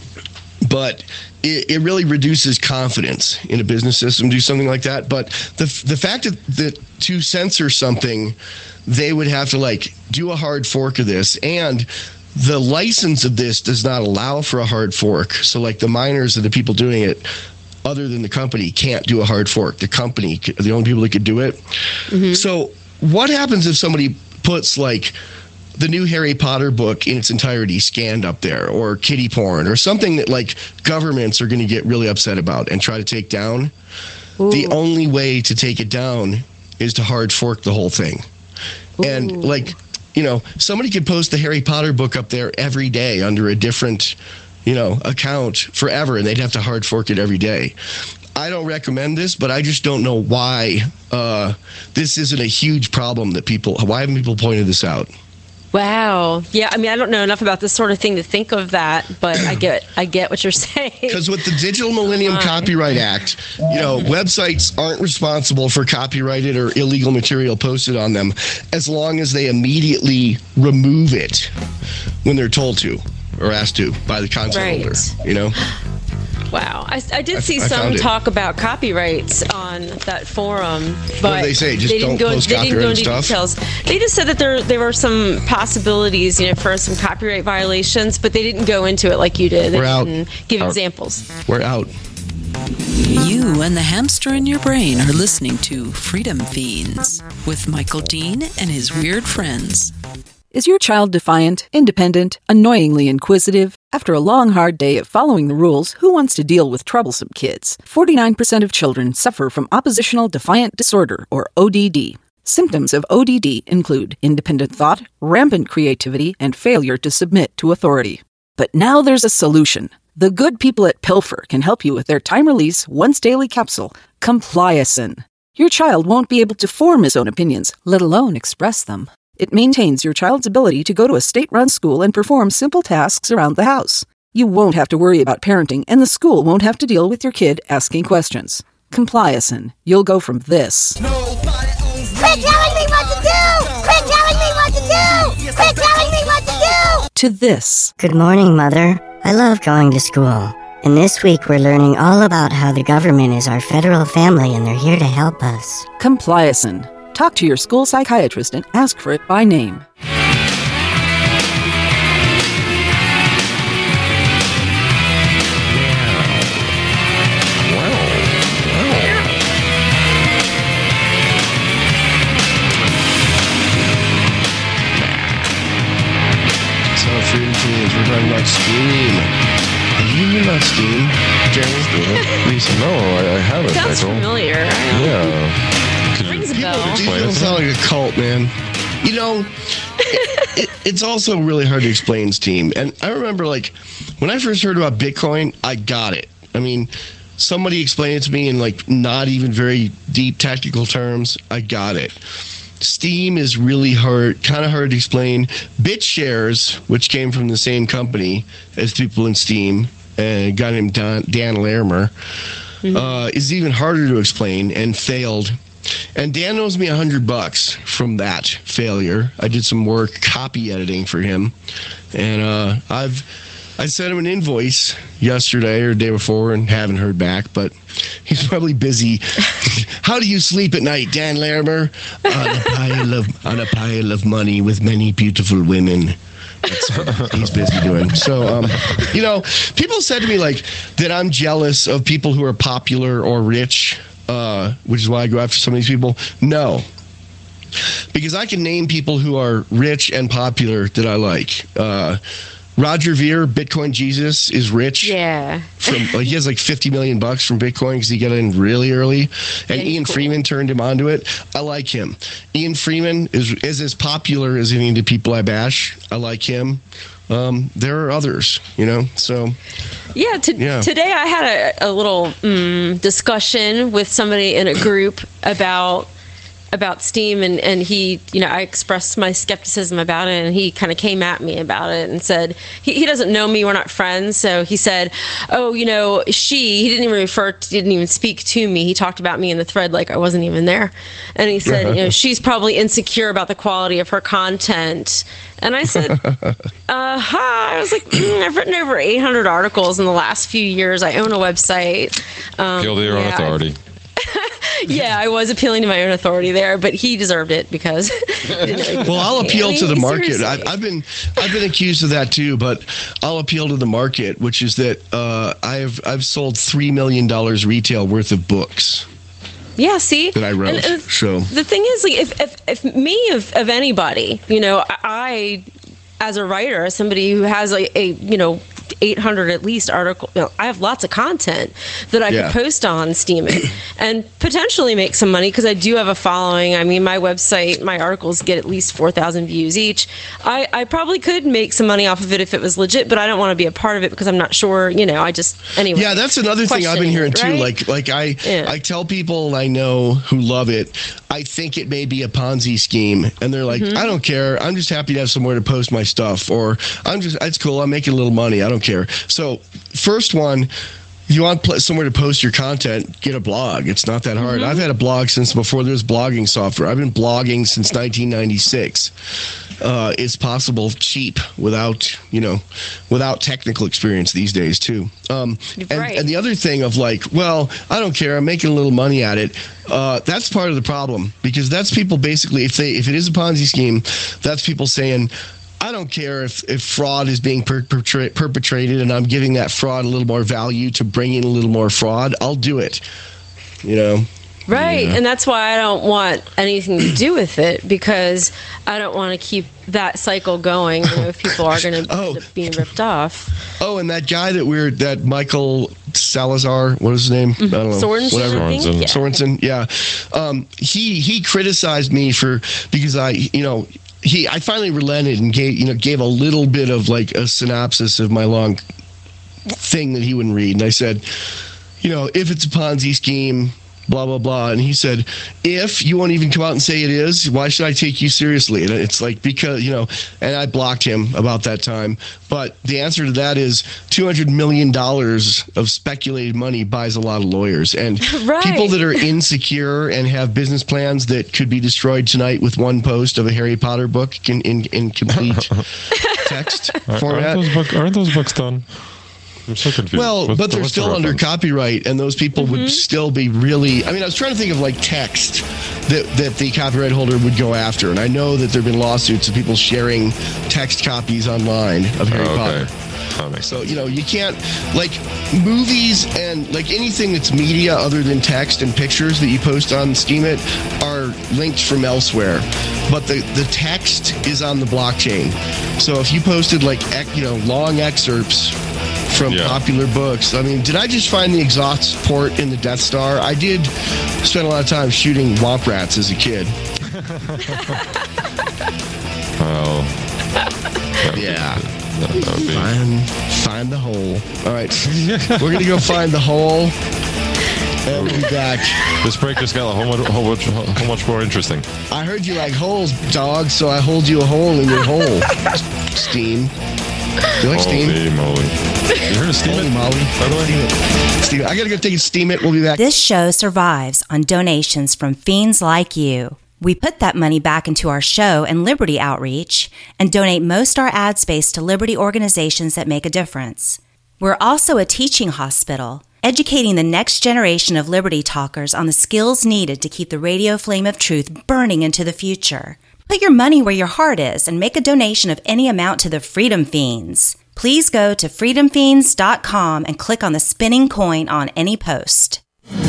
but it, it really reduces confidence in a business system to do something like that. But the the fact that, that to censor something, they would have to like do a hard fork of this, and the license of this does not allow for a hard fork. So like the miners and the people doing it, other than the company, can't do a hard fork. The company are the only people that could do it. Mm-hmm. So what happens if somebody puts like the new Harry Potter book in its entirety scanned up there, or kiddie porn, or something that like governments are going to get really upset about and try to take down? Ooh. The only way to take it down is to hard fork the whole thing. Ooh. And like, you know, somebody could post the Harry Potter book up there every day under a different, you know, account forever, and they'd have to hard fork it every day. I don't recommend this, but I just don't know why uh, this isn't a huge problem that people, why haven't people pointed this out?
Wow. Yeah, I mean, I don't know enough about this sort of thing to think of that, but I get I get what you're saying.
Because with the Digital Millennium oh Copyright Act, you know, websites aren't responsible for copyrighted or illegal material posted on them as long as they immediately remove it when they're told to or asked to by the content
right.
holder, you know?
Wow. I, I did see
I, I
some talk about copyrights on that forum, but
what did they say? Just
they
don't
didn't go,
post
they didn't go into
stuff?
details. They just said that there there were some possibilities, you know, for some copyright violations, but they didn't go into it like you did. They
We're out.
didn't give
out.
examples.
We're out.
You and the hamster in your brain are listening to Freedom Fiends with Michael Dean and his weird friends.
Is your child defiant, independent, annoyingly inquisitive? After a long, hard day of following the rules, who wants to deal with troublesome kids? forty-nine percent of children suffer from oppositional defiant disorder, or O D D. Symptoms of O D D include independent thought, rampant creativity, and failure to submit to authority. But now there's a solution. The good people at Pilfer can help you with their time-release, once-daily capsule, Compliacin. Your child won't be able to form his own opinions, let alone express them. It maintains your child's ability to go to a state-run school and perform simple tasks around the house. You won't have to worry about parenting, and the school won't have to deal with your kid asking questions. Compliacin. You'll go from this.
Quit telling me what to do! Quit telling me what to do! Quit telling me what to do!
To this.
Good morning, Mother. I love going to school. And this week we're learning all about how the government is our federal family and they're here to help us.
Compliacin. Talk to your school psychiatrist and ask for it by name.
Freedom Fiends, we're talking about Steam. Have you heard about Steam, Jeremy?
Lisa, no, I, I haven't.
Sounds
Michael.
familiar.
Yeah. Could
Rings a
you
bell.
These
explain
people
it to
sound
me?
like a cult, man. You know, it, it, it's also really hard to explain Steam. And I remember, like, when I first heard about Bitcoin, I got it. I mean, somebody explained it to me in, like, not even very deep technical terms. I got it. Steam is really hard, kind of hard to explain. BitShares, which came from the same company as people in Steam, and a guy named Dan, Dan Larimer, mm-hmm. uh, is even harder to explain and failed. And Dan owes me a hundred bucks from that failure. I did some work copy editing for him, and uh, I've I sent him an invoice yesterday or the day before and haven't heard back, but he's probably busy. How do you sleep at night, Dan Larimer? On a pile of on a pile of money with many beautiful women. That's what he's busy doing. So, um, you know, people said to me like that I'm jealous of people who are popular or rich, uh, which is why I go after some of these people. No. Because I can name people who are rich and popular that I like. Uh, Roger Ver, Bitcoin Jesus, is rich.
Yeah.
From like he has like fifty million bucks from Bitcoin because he got in really early, and
Yeah,
Ian
cool.
Freeman turned him onto it. I like him. Ian Freeman is is as popular as any of the people I bash. I like him. Um, there are others, you know. So
Yeah, to,
Yeah.
today I had a, a little mm, discussion with somebody in a group about about Steam, and, and he, you know, I expressed my skepticism about it, and he kind of came at me about it and said, he, he doesn't know me, we're not friends, so he said, oh, you know, she, he didn't even refer, to, didn't even speak to me, he talked about me in the thread like I wasn't even there, and he said, you know, she's probably insecure about the quality of her content, and I said, uh-huh, I was like, mm, I've written over eight hundred articles in the last few years, I own a website. Um,
Appeal to your own
yeah,
authority.
Yeah, I was appealing to my own authority there, but he deserved it because.
well, I'll appeal to the market. I've, I've been I've been accused of that too, but I'll appeal to the market, which is that uh, I've I've sold three million dollars retail worth of books.
Yeah, see
that I wrote.
And, and
so
the thing is, like, if if, if me of, of anybody, you know, I, I as a writer, as somebody who has a, a you know. eight hundred at least article. You know, I have lots of content that I
Yeah.
could post on Steam and potentially make some money because I do have a following. I mean, my website, my articles get at least four thousand views each. I, I probably could make some money off of it if it was legit, but I don't want to be a part of it because I'm not sure, you know, I just, anyway.
Yeah, that's another thing I've been hearing
questioning
too.
it, right?
Like, like I,
Yeah.
I tell people I know who love it, I think it may be a Ponzi scheme, and they're like,
Mhm.
I don't care. I'm just happy to have somewhere to post my stuff, or I'm just, it's cool. I'm making a little money. I don't care. So, first one, if you want pl- somewhere to post your content, get a blog. It's not that hard.
Mhm.
I've had a blog since before there was blogging software. I've been blogging since nineteen ninety-six. Uh, it's possible cheap without, you know, without technical experience these days too. Um, and,
Right.
and the other thing of like, well, I don't care. I'm making a little money at it. Uh, that's part of the problem because that's people basically, if they, if it is a Ponzi scheme, that's people saying, I don't care if, if fraud is being perpetra- perpetrated and I'm giving that fraud a little more value to bring in a little more fraud. I'll do it, you know?
Right,
Yeah.
and that's why I don't want anything to do with it because I don't want to keep that cycle going. You know, if people are going to
Oh.
end up being ripped off.
Oh, and that guy that we're, that Michael Salazar, what is his name? I don't know.
Sorensen,
Whatever.
I think?
Sorensen.
Yeah.
Sorensen, yeah. Um, he he criticized me for because I, you know, he I finally relented and gave you know gave a little bit of like a synopsis of my long thing that he wouldn't read, and I said, you know, if it's a Ponzi scheme, blah, blah, blah. And he said, if you won't even come out and say it is, why should I take you seriously? And it's like, because, you know, and I blocked him about that time. But the answer to that is two hundred million dollars of speculated money buys a lot of lawyers. And
Right.
people that are insecure and have business plans that could be destroyed tonight with one post of a Harry Potter book in, in, in complete text
Aren't,
format.
aren't, those book, aren't those books done? I'm so confused.
Well,
What's
but
the-
they're
what's the
still under
reference?
copyright, and those people
Mm-hmm.
would still be really. I mean, I was trying to think of like text that, that the copyright holder would go after, and I know that there have been lawsuits of people sharing text copies online of Harry
Oh, okay.
Potter.
That makes
So, you know, you can't, like, movies and, like, anything that's media other than text and pictures that you post on Steemit are linked from elsewhere. But the, the text is on the blockchain. So if you posted, like, ec- you know, long excerpts from
Yeah.
popular books. I mean, did I just find the exhaust port in the Death Star? I did spend a lot of time shooting womp rats as a kid.
Well,
Yeah.
that would be.
Find, find the hole. All right. We're going to go find the hole. And we'll be back.
This break just got a whole much, whole much, whole much more interesting.
I heard you like holes, dog, so I hold you a hole in your hole. Steam. Do you like steam?
Holy moly. You heard of Steam
Holy
It?
moly.
By the way?
Steam it. Steam it. I got to go take a steam it. We'll be back.
This show survives on donations from fiends like you. We put that money back into our show and Liberty outreach and donate most our ad space to Liberty organizations that make a difference. We're also a teaching hospital, educating the next generation of Liberty talkers on the skills needed to keep the radio flame of truth burning into the future. Put your money where your heart is and make a donation of any amount to the Freedom Fiends. Please go to freedom fiends dot com and click on the spinning coin on any post.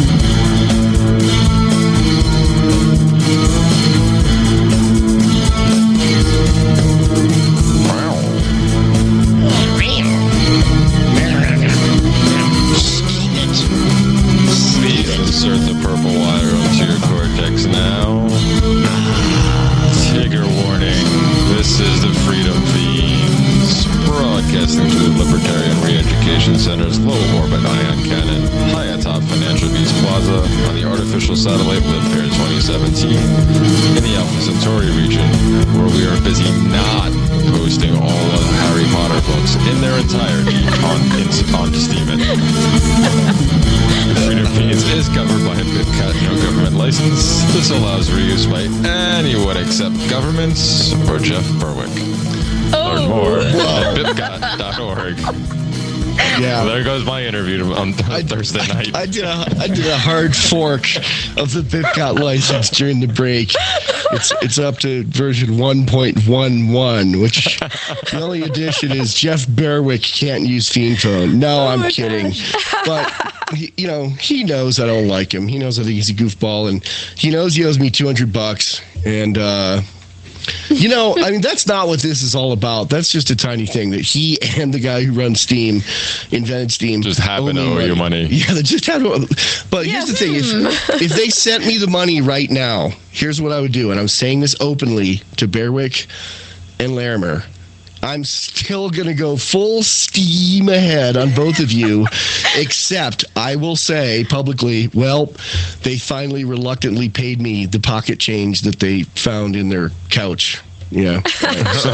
Please insert the purple wire onto your cortex now. Trigger warning. This is the Freedom Fiends, broadcasting to the Libertarian Re-Education Center's low orbit ion cannon, high atop Financial Beach Plaza on the artificial satellite Libfair twenty seventeen in the Alpha Centauri region, where we are busy not posting all of Harry Potter books in their entirety on, on Steemit. Freedom Fiends is covered by a BitCat no government license. This allows reuse by anyone except governments or Jeff Berwick. Learn more at bitcat dot org.
Yeah.
There goes my interview on th- Thursday night.
I did a I did a hard fork of the BitCat license during the break. It's it's up to version one point one one, which the only addition is Jeff Berwick can't use Fiend Phone. No, I'm kidding. But he, you know, he knows I don't like him. He knows I think he's a goofball, and he knows he owes me two hundred bucks. And uh you know, I mean, that's not what this is all about. That's just a tiny thing that he and the guy who runs Steam, invented Steam,
Just happen to
me
owe you money.
Yeah, they just had. But here's the thing: if if they sent me the money right now, here's what I would do, and I'm saying this openly to Berwick and Larimer. I'm still going to go full steam ahead on both of you, except I will say publicly, well, they finally reluctantly paid me the pocket change that they found in their couch. Yeah. Right. So,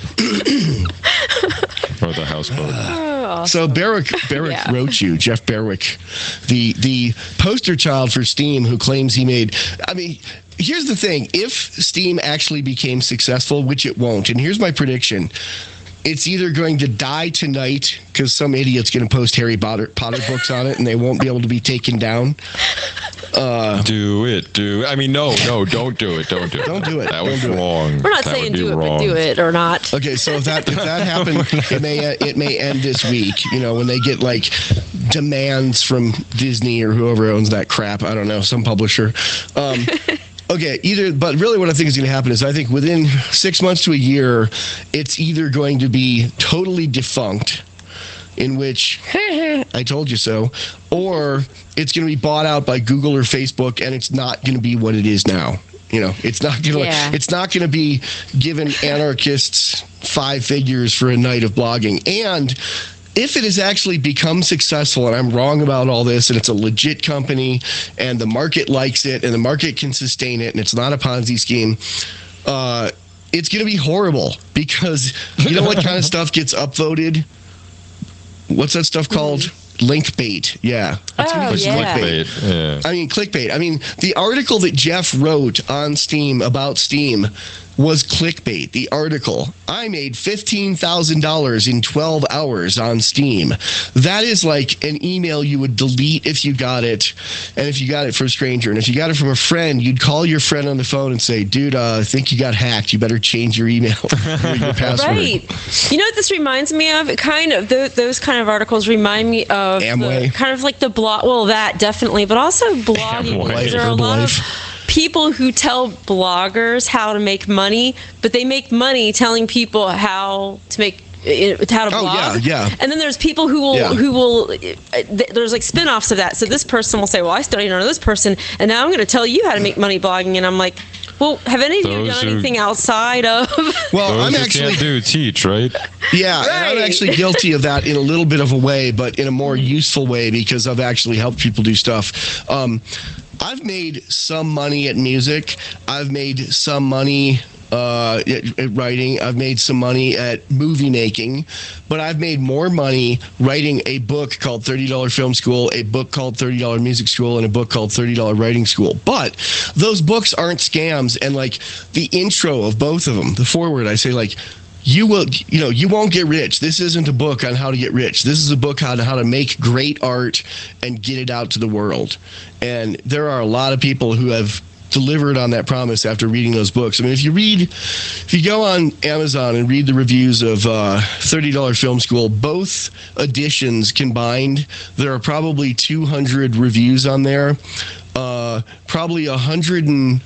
Or the houseboat.
so Berwick, Berwick
Yeah.
wrote you, Jeff Berwick, the the poster child for Steam, who claims he made. I mean, here's the thing: if Steam actually became successful, which it won't, and here's my prediction. It's either going to die tonight because some idiot's going to post Harry Potter, Potter books on it and they won't be able to be taken down. Uh,
do it, do it. I mean, no, no, don't do it. Don't do it.
Don't do it.
That
Don't
was
do it.
wrong.
We're not
That
saying
would be
do it,
wrong.
but do it or not.
Okay, so if that if that happened, it may it may end this week. You know, when they get like demands from Disney or whoever owns that crap. I don't know, some publisher. Um, okay, either. But really, what I think is going to happen is I think within six months to a year, it's either going to be totally defunct, in which I told you so, or it's going to be bought out by Google or Facebook, and it's not going to be what it is now. You know, it's not going to.
Yeah.
It's not going to be giving anarchists five figures for a night of blogging, and if it has actually become successful, and I'm wrong about all this, and it's a legit company, and the market likes it, and the market can sustain it, and it's not a Ponzi scheme, uh, it's going to be horrible because you know what kind of stuff gets upvoted? What's that stuff called? Mm-hmm. Link bait. Yeah.
That's oh, yeah.
Clickbait. Yeah.
I mean, clickbait. I mean, the article that Jeff wrote on Steam about Steam was clickbait. The article, I made fifteen thousand dollars in twelve hours on Steam. That is like an email you would delete if you got it, and if you got it from a stranger. And if you got it from a friend, you'd call your friend on the phone and say, dude, uh, I think you got hacked. You better change your email or your password.
Right. You know what this reminds me of? It kind of, th- those kind of articles remind me of
Amway.
The, kind of like the blog, well, that definitely, but also blogging.
Amway,
there are a lot
Herbalife.
of people who tell bloggers how to make money, but they make money telling people how to make how to
oh,
blog.
Yeah, yeah.
And then there's people who will
yeah.
who will there's like spin-offs of that. So this person will say, well, I studied under this person, and now I'm going to tell you how to make money blogging. And I'm like, well, have any of you
Those
done
who,
anything outside of?
Well,
Those
I'm
who
actually
can't do teach, right?
Yeah,
right.
and I'm actually guilty of that in a little bit of a way, but in a more useful way because I've actually helped people do stuff. Um, I've made some money at music. I've made some money uh, at, at writing. I've made some money at movie making, but I've made more money writing a book called thirty dollars Film School, a book called thirty dollars Music School, and a book called thirty dollars Writing School. But those books aren't scams. And like the intro of both of them, the foreword, I say like, you will, you know, you won't get rich. This isn't a book on how to get rich. This is a book on how to make great art and get it out to the world. And there are a lot of people who have delivered on that promise after reading those books. I mean, if you read, if you go on Amazon and read the reviews of uh, thirty dollars Film School, both editions combined, there are probably two hundred reviews on there. Uh, probably one hundred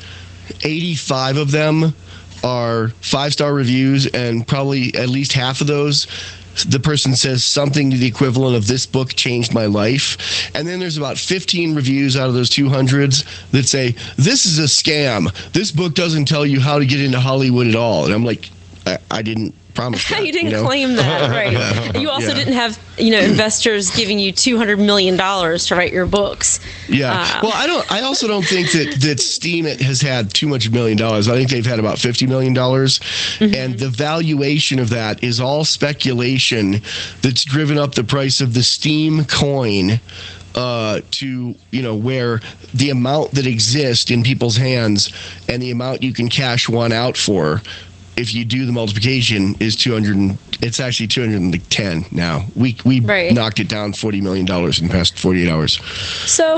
eighty-five of them are five-star reviews, and probably at least half of those, the person says something to the equivalent of this book changed my life. And then there's about fifteen reviews out of those two hundreds that say, this is a scam. This book doesn't tell you how to get into Hollywood at all. And I'm like, I, I didn't promise that.
You didn't
you know?
claim that, right? You also
Yeah.
didn't have, you know, investors giving you two hundred million dollars to write your books.
Yeah.
Uh,
well, I don't. I also don't think that that Steam has had too much million dollars. I think they've had about fifty million dollars, mm-hmm. and the valuation of that is all speculation that's driven up the price of the Steam coin uh, to, you know, where the amount that exists in people's hands and the amount you can cash one out for, if you do the multiplication, is two hundred. It's actually two hundred ten now. We we
right.
knocked it down forty million dollars in the past forty-eight hours.
So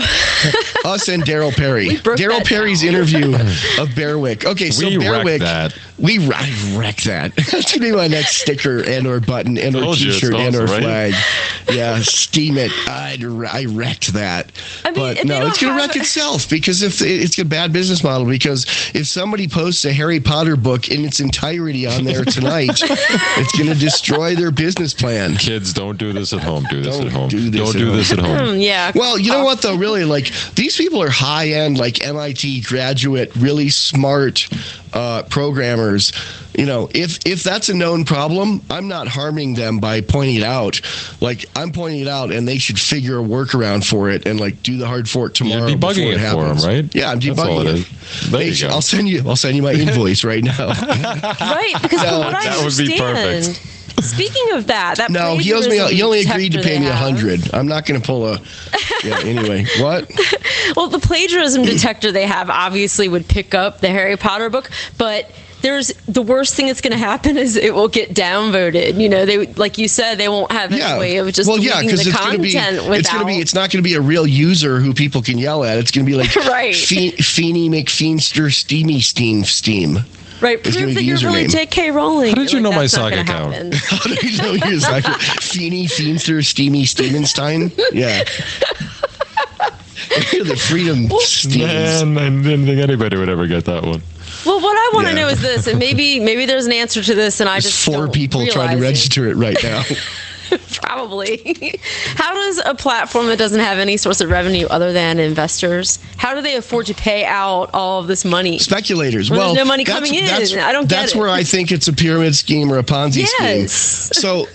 us and Daryl Perry. Daryl Perry's
down.
interview of Bearwick. Okay, so
we
Bearwick.
That.
We I wrecked that. That's gonna be my next sticker and or button and or T-shirt and or
awesome, right?
flag. Yeah, steam it. I I wrecked that.
I mean,
but no, it's gonna
have...
wreck itself because if it's a bad business model. Because if somebody posts a Harry Potter book in its entirety on there tonight, it's gonna destroy their business plan.
Kids, don't do this at home. Do this
Don't
at home.
do this
don't
at
do
home.
this at home.
yeah.
Well, you know what though, really, like these people are high end, like M I T graduate, really smart uh, programmers. You know, if if that's a known problem, I'm not harming them by pointing it out. Like I'm pointing it out, and they should figure a workaround for it and like do the hard fork tomorrow.
You're debugging
before
it,
it
for
happens.
them, right?
Yeah, I'm
That's all
debugging
it
it.
is. There
Hey,
you go.
I'll send you. I'll send you my invoice right now.
Right, because
No,
from what I
that would be
understand, speaking of that, that
No, he owes me. He only agreed to
detector
pay
they
me a
have-
hundred. I'm not going to pull a. Yeah. Anyway, what?
Well, the plagiarism detector they have obviously would pick up the Harry Potter book, but there's the worst thing that's going to happen is it will get downvoted. You know, they like you said, they won't have any
Yeah.
way of just
well, yeah,
deleting
because
the
it's going to be.
content without.
It's going to be. It's not going to be a real user who people can yell at. It's going to be like
Right.
Fe- Feeny McFeenster Steamy Steam Steam.
Right,
It's gonna
prove
be
that
the
you're really
username.
J K. Rowling.
How did you
Like,
know my
that's not
sock
gonna
account?
happen.
How do you know your second? Feeny Feenster Steamy Steamenstein? Yeah. You're the Freedom Steams.
Man, I didn't think anybody would ever get that one.
Well, what I want to
Yeah.
know is this, and maybe maybe there's an answer to this, and I
There's
just
four
don't
people trying to
realize it.
register it right now.
Probably. How does a platform that doesn't have any source of revenue other than investors, how do they afford to pay out all of this money?
Speculators.
When
well,
there's no money
that's-
coming in.
That's,
I don't get
that's
it.
where I think it's a pyramid scheme or a Ponzi
Yes.
scheme. So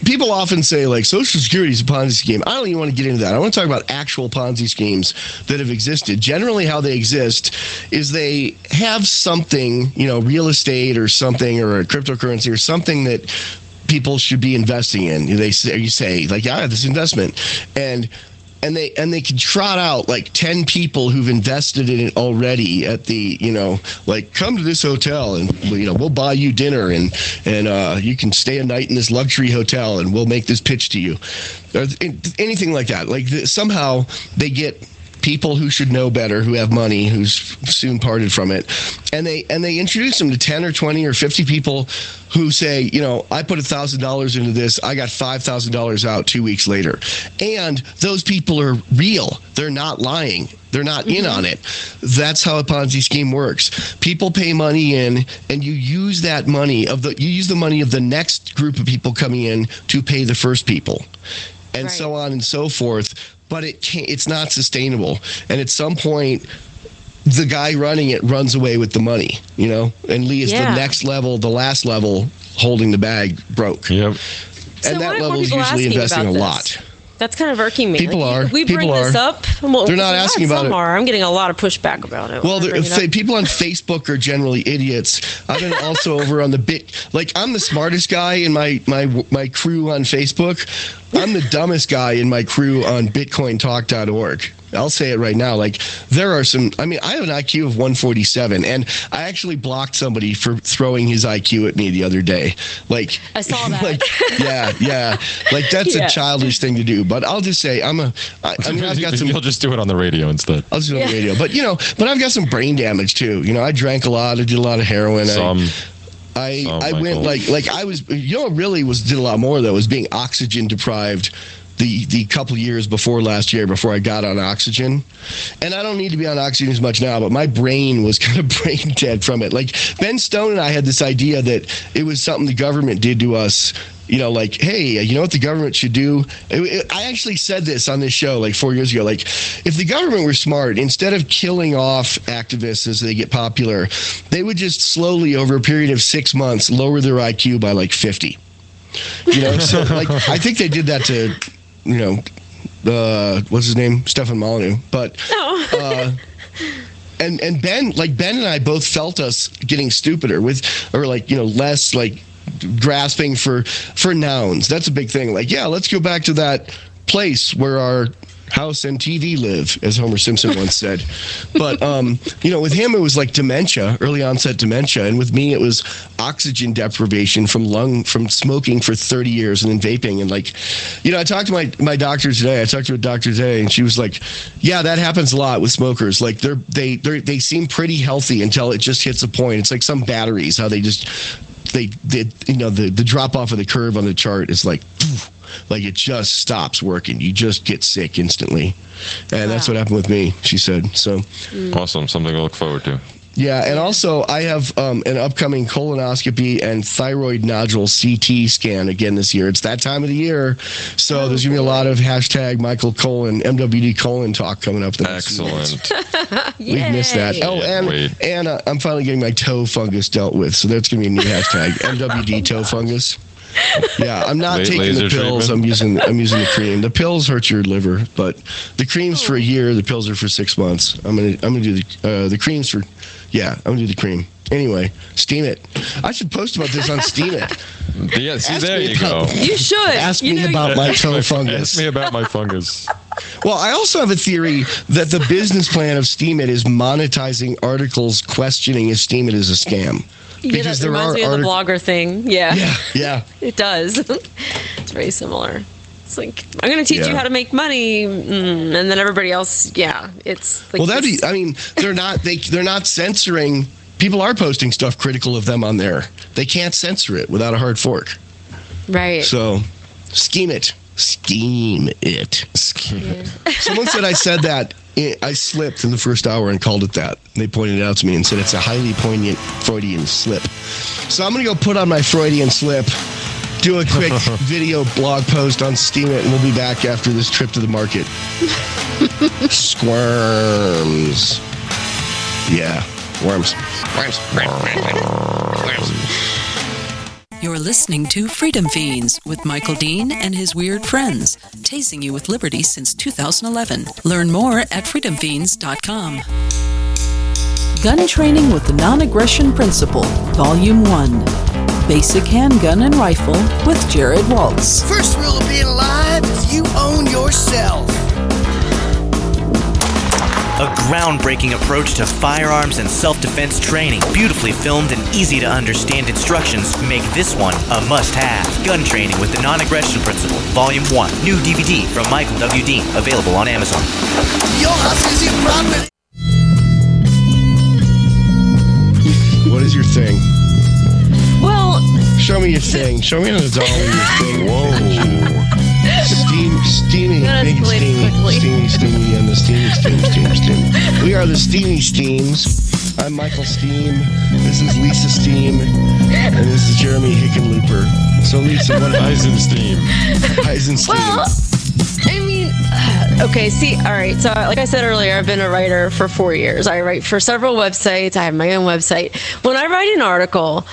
people often say, like, Social Security is a Ponzi scheme. I don't even want to get into that. I want to talk about actual Ponzi schemes that have existed. Generally, how they exist is they have something, you know, real estate or something, or a cryptocurrency or something that people should be investing in. They say, you say, like, yeah, I have this investment. And And they and they can trot out like ten people who've invested in it already at the, you know, like, come to this hotel and, you know, we'll buy you dinner and and uh, you can stay a night in this luxury hotel and we'll make this pitch to you. Or anything like that. Like the, somehow they get people who should know better, who have money, who's soon parted from it, and they and they introduce them to ten or twenty or fifty people who say, you know, I put one thousand dollars into this, I got five thousand dollars out two weeks later. And those people are real. They're not lying. They're not mm-hmm. in on it. That's how a Ponzi scheme works. People pay money in, and you use that money of the you use the money of the next group of people coming in to pay the first people, and right. so on and so forth. But it can't, it's not sustainable. And at some point, the guy running it runs away with the money, you know, and leaves
yeah.
the next level, the last level, holding the bag broke.
Yep.
So
and that level is usually investing a lot.
That's kind of irking me.
People
like,
are.
We bring
people
this
are.
up. Well,
they're not asking about it.
Are. I'm getting a lot of pushback about it.
Well, if people on Facebook are generally idiots. I've been also over on the bit. Like, I'm the smartest guy in my my my crew on Facebook. I'm the dumbest guy in my crew on bitcoin talk dot org. I'll say it right now. Like, there are some, I mean, I have an I Q of one forty-seven, and I actually blocked somebody for throwing his I Q at me the other day. Like,
I saw that.
Like, yeah, yeah. Like, that's yeah. a childish thing to do. But I'll just say, I'm a, I, I mean, I've got some.
You'll just do it on the radio instead.
I'll just do it on the radio. But, you know, but I've got some brain damage, too. You know, I drank a lot. I did a lot of heroin.
Some.
I,
some,
I
Michael.
went like, like I was, you know, really was, did a lot more, though, was being oxygen deprived. The, the couple years before last year, before I got on oxygen. And I don't need to be on oxygen as much now, but my brain was kind of brain dead from it. Like, Ben Stone and I had this idea that it was something the government did to us. You know, like, hey, you know what the government should do? It, it, I actually said this on this show like four years ago. Like, if the government were smart, instead of killing off activists as they get popular, they would just slowly, over a period of six months, lower their I Q by like fifty. You know, so like, I think they did that to... you know, uh, what's his name? Stefan Molyneux. But,
oh.
uh, and, and Ben, like Ben and I both felt us getting stupider with, or like, you know, less like grasping for, for nouns. That's a big thing. Like, yeah, let's go back to that place where our house and T V live, as Homer Simpson once said. But, um, you know, with him, it was like dementia, early onset dementia. And with me, it was oxygen deprivation from lung, from smoking for thirty years and then vaping. And like, you know, I talked to my, my doctor today. I talked to a doctor today, and she was like, yeah, that happens a lot with smokers. Like they're, they, they they seem pretty healthy until it just hits a point. It's like some batteries, how they just, they, they you know, the, the drop off of the curve on the chart is like, poof, like it just stops working. You just get sick instantly. And wow. that's what happened with me, she said. So
mm.
awesome. Something to look forward to.
Yeah, and also I have um, an upcoming colonoscopy and thyroid nodule C T scan again this year. It's that time of the year, so oh, there's going to be a lot of hashtag Michael Colon, M W D colon talk coming up.
Excellent.
We've missed that. Oh, and, and uh, I'm finally getting my toe fungus dealt with, so that's going to be a new hashtag, M W D toe fungus. Yeah, I'm not
La-
taking the pills.
Treatment.
I'm using I'm using the cream. The pills hurt your liver, but the cream's for a year. The pills are for six months. I'm gonna I'm gonna do the uh, the creams for yeah. I'm gonna do the cream. Anyway, Steam It. I should post about this on Steam It.
Yeah, see, there you go.
You should.
Ask
you
me
know
about
you
my toe fungus.
Ask me about my fungus.
Well, I also have a theory that the business plan of Steam It is monetizing articles questioning if Steam It is a scam.
Yeah,
because
that
there
reminds
are
me of the
artic-
blogger thing. Yeah.
Yeah, yeah.
It does. It's very similar. It's like, I'm going to teach
Yeah.
you how to make money, mm, and then everybody else, yeah. It's like
well, that'd be. I mean, they're not. They they're not censoring. People are posting stuff critical of them on there. They can't censor it without a hard fork.
right.
So, scheme it. Scheme it.
Scheme
Yeah.
it.
Someone said I said that. I slipped in the first hour and called it that. They pointed it out to me and said it's a highly poignant Freudian slip. So I'm going to go put on my Freudian slip, do a quick video blog post on Steam It, and we'll be back after this trip to the market. Squirms. Yeah, worms. Worms. Worms.
You're listening to Freedom Fiends with Michael Dean and his weird friends, tasing you with liberty since two thousand eleven. Learn more at freedom fiends dot com. Gun Training with the Non-Aggression Principle, Volume one. Basic Handgun and Rifle with Jared Waltz.
First rule of being alive is you own yourself.
A groundbreaking approach to firearms and self-defense training. Beautifully filmed and easy-to-understand instructions make this one a must-have. Gun Training with the Non-Aggression Principle, Volume one. New D V D from Michael W. Dean, available on Amazon.
Your house is your property.
What is your thing?
Well,
show me your thing. Show me another dollar your thing. Whoa. Steam, steamy, big steamy, steamy, steamy, and the steamy, steam, steam, steam. We are the Steamy Steams. I'm Michael Steam. This is Lisa Steam, and this is Jeremy Hickenlooper. So, Lisa, what
Eisensteam?
Eisensteam.
Well, I mean, okay, see, all right. So, like I said earlier, I've been a writer for four years. I write for several websites. I have my own website. When I write an article,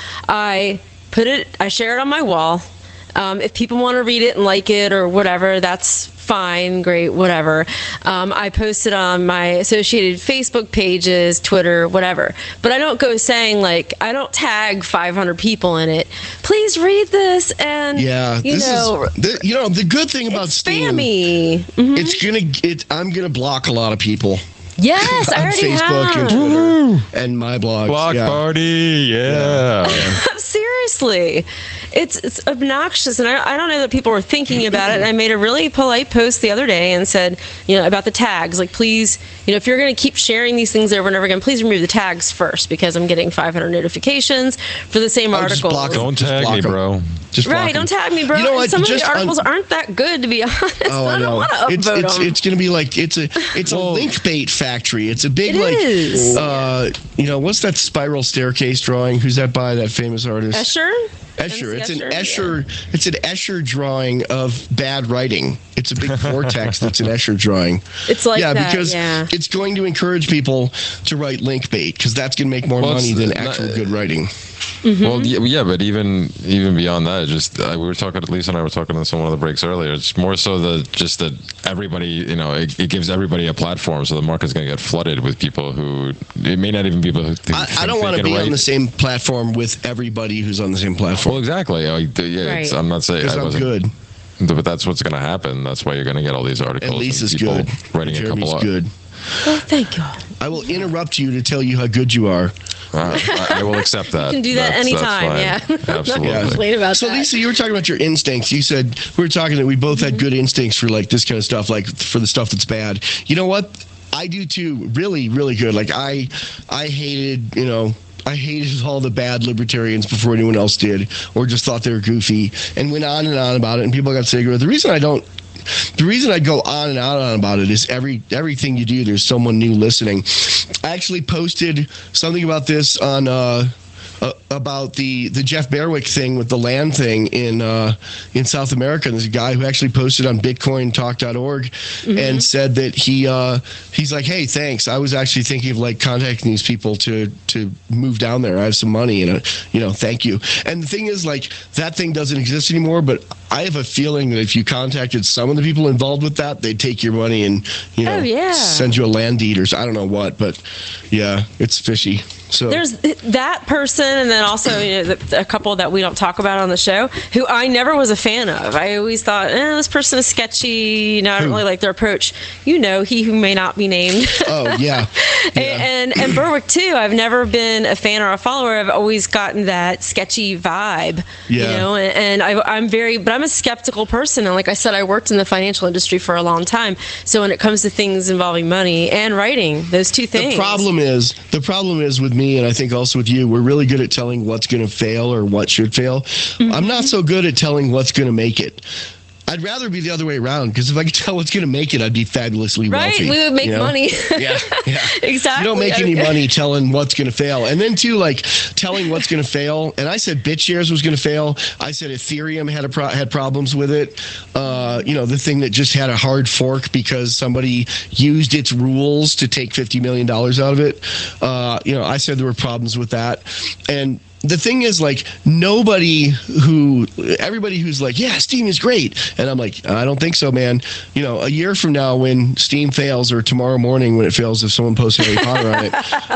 I put it, I share it on my wall. Um, if people want to read it and like it or whatever, that's fine, great, whatever. Um, I post it on my associated Facebook pages, Twitter, whatever. But I don't go saying, like, I don't tag five hundred people in it. Please read this and,
yeah,
you
this
know.
Is, the, you know, the good thing about Steam,
spammy. Mm-hmm.
it's going to, it, I'm going to block a lot of people.
Yes, I already
Facebook
have.
and Twitter and my blog.
Block
yeah.
party, yeah.
yeah.
Seriously, it's it's obnoxious, and I, I don't know that people were thinking about it. And I made a really polite post the other day and said, you know, about the tags. Like, please, you know, if you're going to keep sharing these things over and over again, please remove the tags first, because I'm getting five hundred notifications for the same
oh,
article.
Don't tag me, bro.
Just
right, don't tag me, bro.
You know what?
Some
just
of the articles
un-
aren't that good, to be honest.
Oh, I,
I
know.
don't want to upvote
it's it's,
them.
it's going to be like it's a it's a link bait factory. It's a big
It
like
is.
uh you know, what's that spiral staircase drawing? Who's that by? That famous artist?
Escher?
Escher. It's an
Escher,
Escher. Yeah. It's an Escher drawing of bad writing. It's a big vortex that's an Escher drawing.
It's like
yeah,
that,
because
yeah.
it's going to encourage people to write link bait, because that's going to make more
well,
money than
not,
actual good writing.
Mm-hmm.
Well, yeah, yeah, but even even beyond that, just uh, we were talking. Lisa and I were talking on some one of the breaks earlier. It's more so the just that everybody, you know, it, it gives everybody a platform, so the market's going to get flooded with people who it may not even be people who. Think,
I,
think
I don't want to be
write.
on the same platform with everybody who's on the same platform.
Well, exactly. I, yeah,
Right.
it's, I'm not saying
Because
I
I'm
wasn't,
good.
but that's what's going to happen. That's why you're going to get all these articles.
And Lisa's
people
good.
Writing a
Jeremy's
couple of
good.
Oh, thank you.
I will interrupt you to tell you how good you are.
Uh, I, I will accept that.
You can do that
That's-
anytime,
that's fine.
yeah.
Absolutely.
I'm not complain about
so
that.
Lisa, you were talking about your instincts. You said we were talking that we both had good instincts for like this kind of stuff, like for the stuff that's bad. You know what? I do too. Really, really good. Like I, I hated, you know, I hated all the bad libertarians before anyone else did, or just thought they were goofy, and went on and on about it. And people got sick of it. The reason I don't. The reason I go on and on and on about it is every everything you do, there's someone new listening. I actually posted something about this on uh, uh, about the, the Jeff Berwick thing with the land thing in uh, in South America. And there's a guy who actually posted on bitcoin talk dot org mm-hmm. and said that he uh, he's like, hey, thanks. I was actually thinking of like contacting these people to to move down there. I have some money and, uh, you know, thank you. And the thing is, like, that thing doesn't exist anymore, but I have a feeling that if you contacted some of the people involved with that, they'd take your money and, you know,
oh, yeah.
send you a land deed or I don't know what, but yeah, it's fishy. So
there's that person, and then also, you know, the, a couple that we don't talk about on the show who I never was a fan of. I always thought, eh, this person is sketchy. You know, I don't really like their approach. You know, he who may not be named.
Oh yeah. yeah.
and, and and Berwick too. I've never been a fan or a follower. I've always gotten that sketchy vibe.
Yeah.
You know, and, and I, I'm very, but I'm a skeptical person. And like I said, I worked in the financial industry for a long time. So when it comes to things involving money and writing, those two things.
The problem is, the problem is with me, and I think also with you, we're really good at telling what's going to fail or what should fail. Mm-hmm. I'm not so good at telling what's going to make it. I'd rather be the other way around, because if I could tell what's going to make it, I'd be fabulously
right?
wealthy.
Right, we would make
you know?
money.
yeah, yeah,
exactly.
You don't make any money telling what's going to fail. And then, too, like, telling what's going to fail. And I said BitShares was going to fail. I said Ethereum had a pro- had problems with it. Uh, you know, the thing that just had a hard fork because somebody used its rules to take fifty million dollars out of it. Uh, you know, I said there were problems with that. And the thing is, like, nobody who, everybody who's like, yeah, Steam is great. And I'm like, I don't think so, man. You know, a year from now when Steam fails, or tomorrow morning when it fails, if someone posts Harry Potter on it,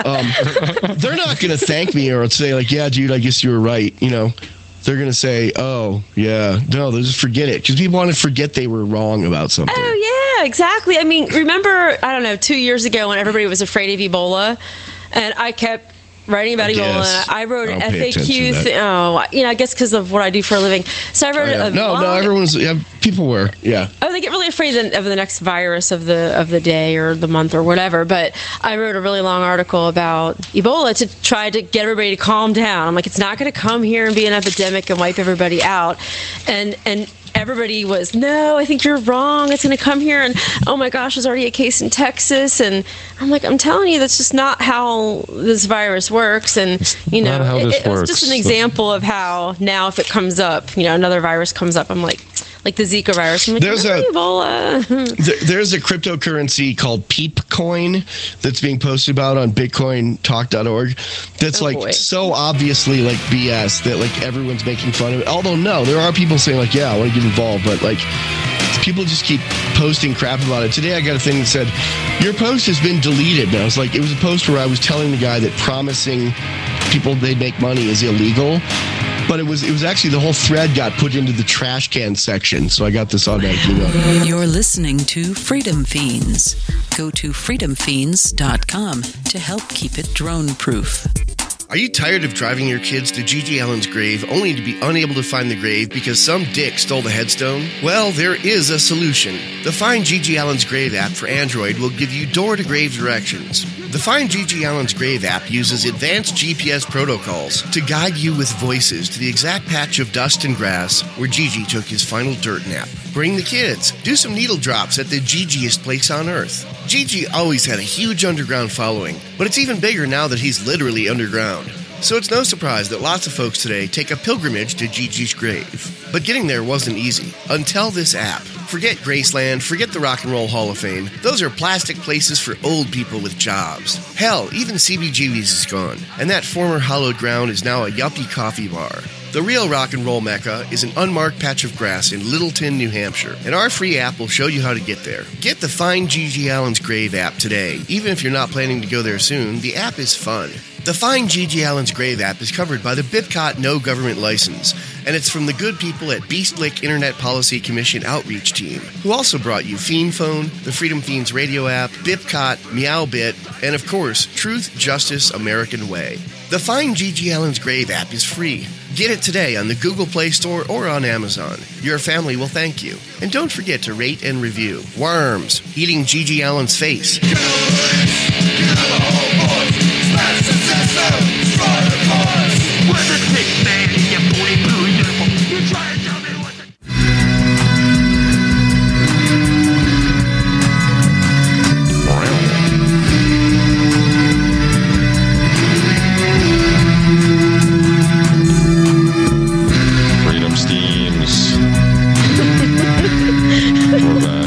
um, they're not going to thank me or say, like, yeah, dude, I guess you were right. You know, they're going to say, oh, yeah, no, they'll just forget it. Because people want to forget they were wrong about something.
Oh, yeah, exactly. I mean, remember, I don't know, two years ago when everybody was afraid of Ebola, and I kept writing about
I
Ebola.
guess.
I wrote an
I don't
F
pay
A Q.
attention to
Th-
that.
oh, you know, I guess because of what I do for a living. So I wrote
Oh, yeah.
a
No,
long,
no, everyone's, yeah, people were, yeah.
Oh, they get really afraid of the next virus of the of the day or the month or whatever. But I wrote a really long article about Ebola to try to get everybody to calm down. I'm like, it's not going to come here and be an epidemic and wipe everybody out. And and everybody was, no, I think you're wrong. It's going to come here, and oh my gosh, there's already a case in Texas. And I'm like, I'm telling you, that's just not how this virus works. And you know,
not how
it,
this
it was
works.
just an example of how now if it comes up, you know, another virus comes up, I'm like, like the Zika virus. I'm like,
There's
"Oh,
a-
Ebola.
There- There's a cryptocurrency called Peepcoin that's being posted about on bitcoin talk dot org that's
Oh,
like
boy.
so obviously like B S that like everyone's making fun of it. Although no, there are people saying like, yeah, I want to get involved, but like people just keep posting crap about it. Today I got a thing that said, your post has been deleted. And I was like, it was a post where I was telling the guy that promising people they'd make money is illegal. But it was it was actually the whole thread got put into the trash can section. So I got this automatic email.
You're listening to Freedom Fiends. Go to freedom fiends dot com to help keep it drone-proof.
Are you tired of driving your kids to Gigi Allen's grave only to be unable to find the grave because some dick stole the headstone? Well, there is a solution. The Find Gigi Allen's Grave app for Android will give you door-to-grave directions. The Find Gigi Allen's Grave app uses advanced G P S protocols to guide you with voices to the exact patch of dust and grass where Gigi took his final dirt nap. Bring the kids. Do some needle drops at the Gigiest place on earth. Gigi always had a huge underground following, but it's even bigger now that he's literally underground. So it's no surprise that lots of folks today take a pilgrimage to Gigi's grave. But getting there wasn't easy until this app. Forget Graceland, forget the Rock and Roll Hall of Fame. Those are plastic places for old people with jobs. Hell, even C B G B's is gone, and that former hallowed ground is now a yuppie coffee bar. The real rock and roll mecca is an unmarked patch of grass in Littleton, New Hampshire, and our free app will show you how to get there. Get the Find Gigi Allen's Grave app today. Even if you're not planning to go there soon, the app is fun. The Find Gigi Allen's Grave app is covered by the BIPCOT No Government License, and it's from the good people at Beastlick Internet Policy Commission Outreach Team, who also brought you Fiend Phone, the Freedom Fiends radio app, BIPCOT, Meowbit, and of course, Truth, Justice, American Way. The Find Gigi Allen's Grave app is free. Get it today on the Google Play Store or on Amazon. Your family will thank you. And don't forget to rate and review. Worms, eating Gigi Allen's face.
Freedom Steams. We're back.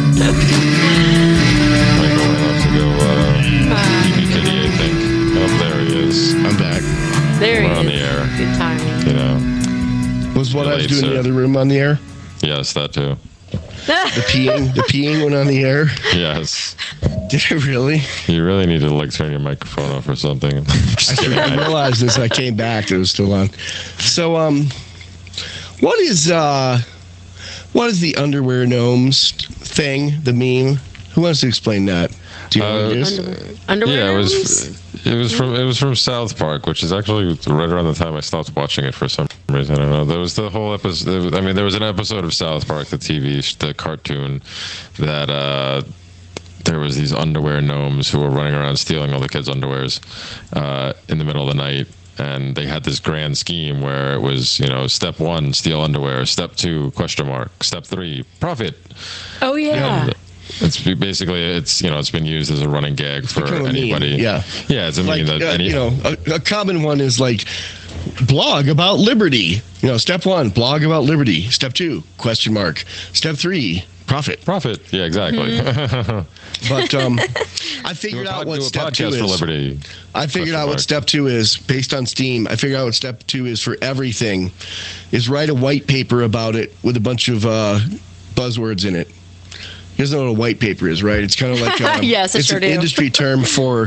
Michael went off to go uh, P P Kitty, I think. Oh, there he is.
I'm back.
There
We're
he
on
is.
the air.
Good timing.
You know.
Was what I was
Late,
doing in
sir.
the other room on the air?
Yes, that too.
The peeing, the peeing went on the air?
Yes.
Did I really?
You really need to like turn your microphone off or something.
I,
Just kidding.
I realized as I came back that it was still on. So, um, what is uh, what is the underwear gnomes thing? The meme? Who wants to explain that? Do you know what it is?
Underwear. Underwear
Yeah, it
gnomes?
was. It was from. It was from South Park, which is actually right around the time I stopped watching it for some reason. I don't know. There was the whole episode. I mean, there was an episode of South Park, the T V, sh- the cartoon, that uh, there was these underwear gnomes who were running around stealing all the kids' underwears uh, in the middle of the night. And they had this grand scheme where it was, you know, step one, steal underwear. Step two, question mark. Step three, profit.
Oh, yeah.
And it's be- basically, it's, you know, it's been used as a running gag for
Become a meme,
anybody.
yeah.
Yeah, it's a
Like,
meme that
uh,
any,
you know, a, a common one is like blog about liberty. You know, step one, blog about liberty. Step two, question mark. Step three, Profit.
Profit. Yeah, exactly.
Mm-hmm.
But um, I figured
pod,
out what step two
podcast
is.
For Liberty.
I figured
Question
out what
mark.
step two is based on Steam. I figured out what step two is for everything. Is write a white paper about it with a bunch of uh, buzzwords in it. You guys know what a white paper is, right? It's kind of like um,
yes, I
it's
sure
an
do.
industry term for.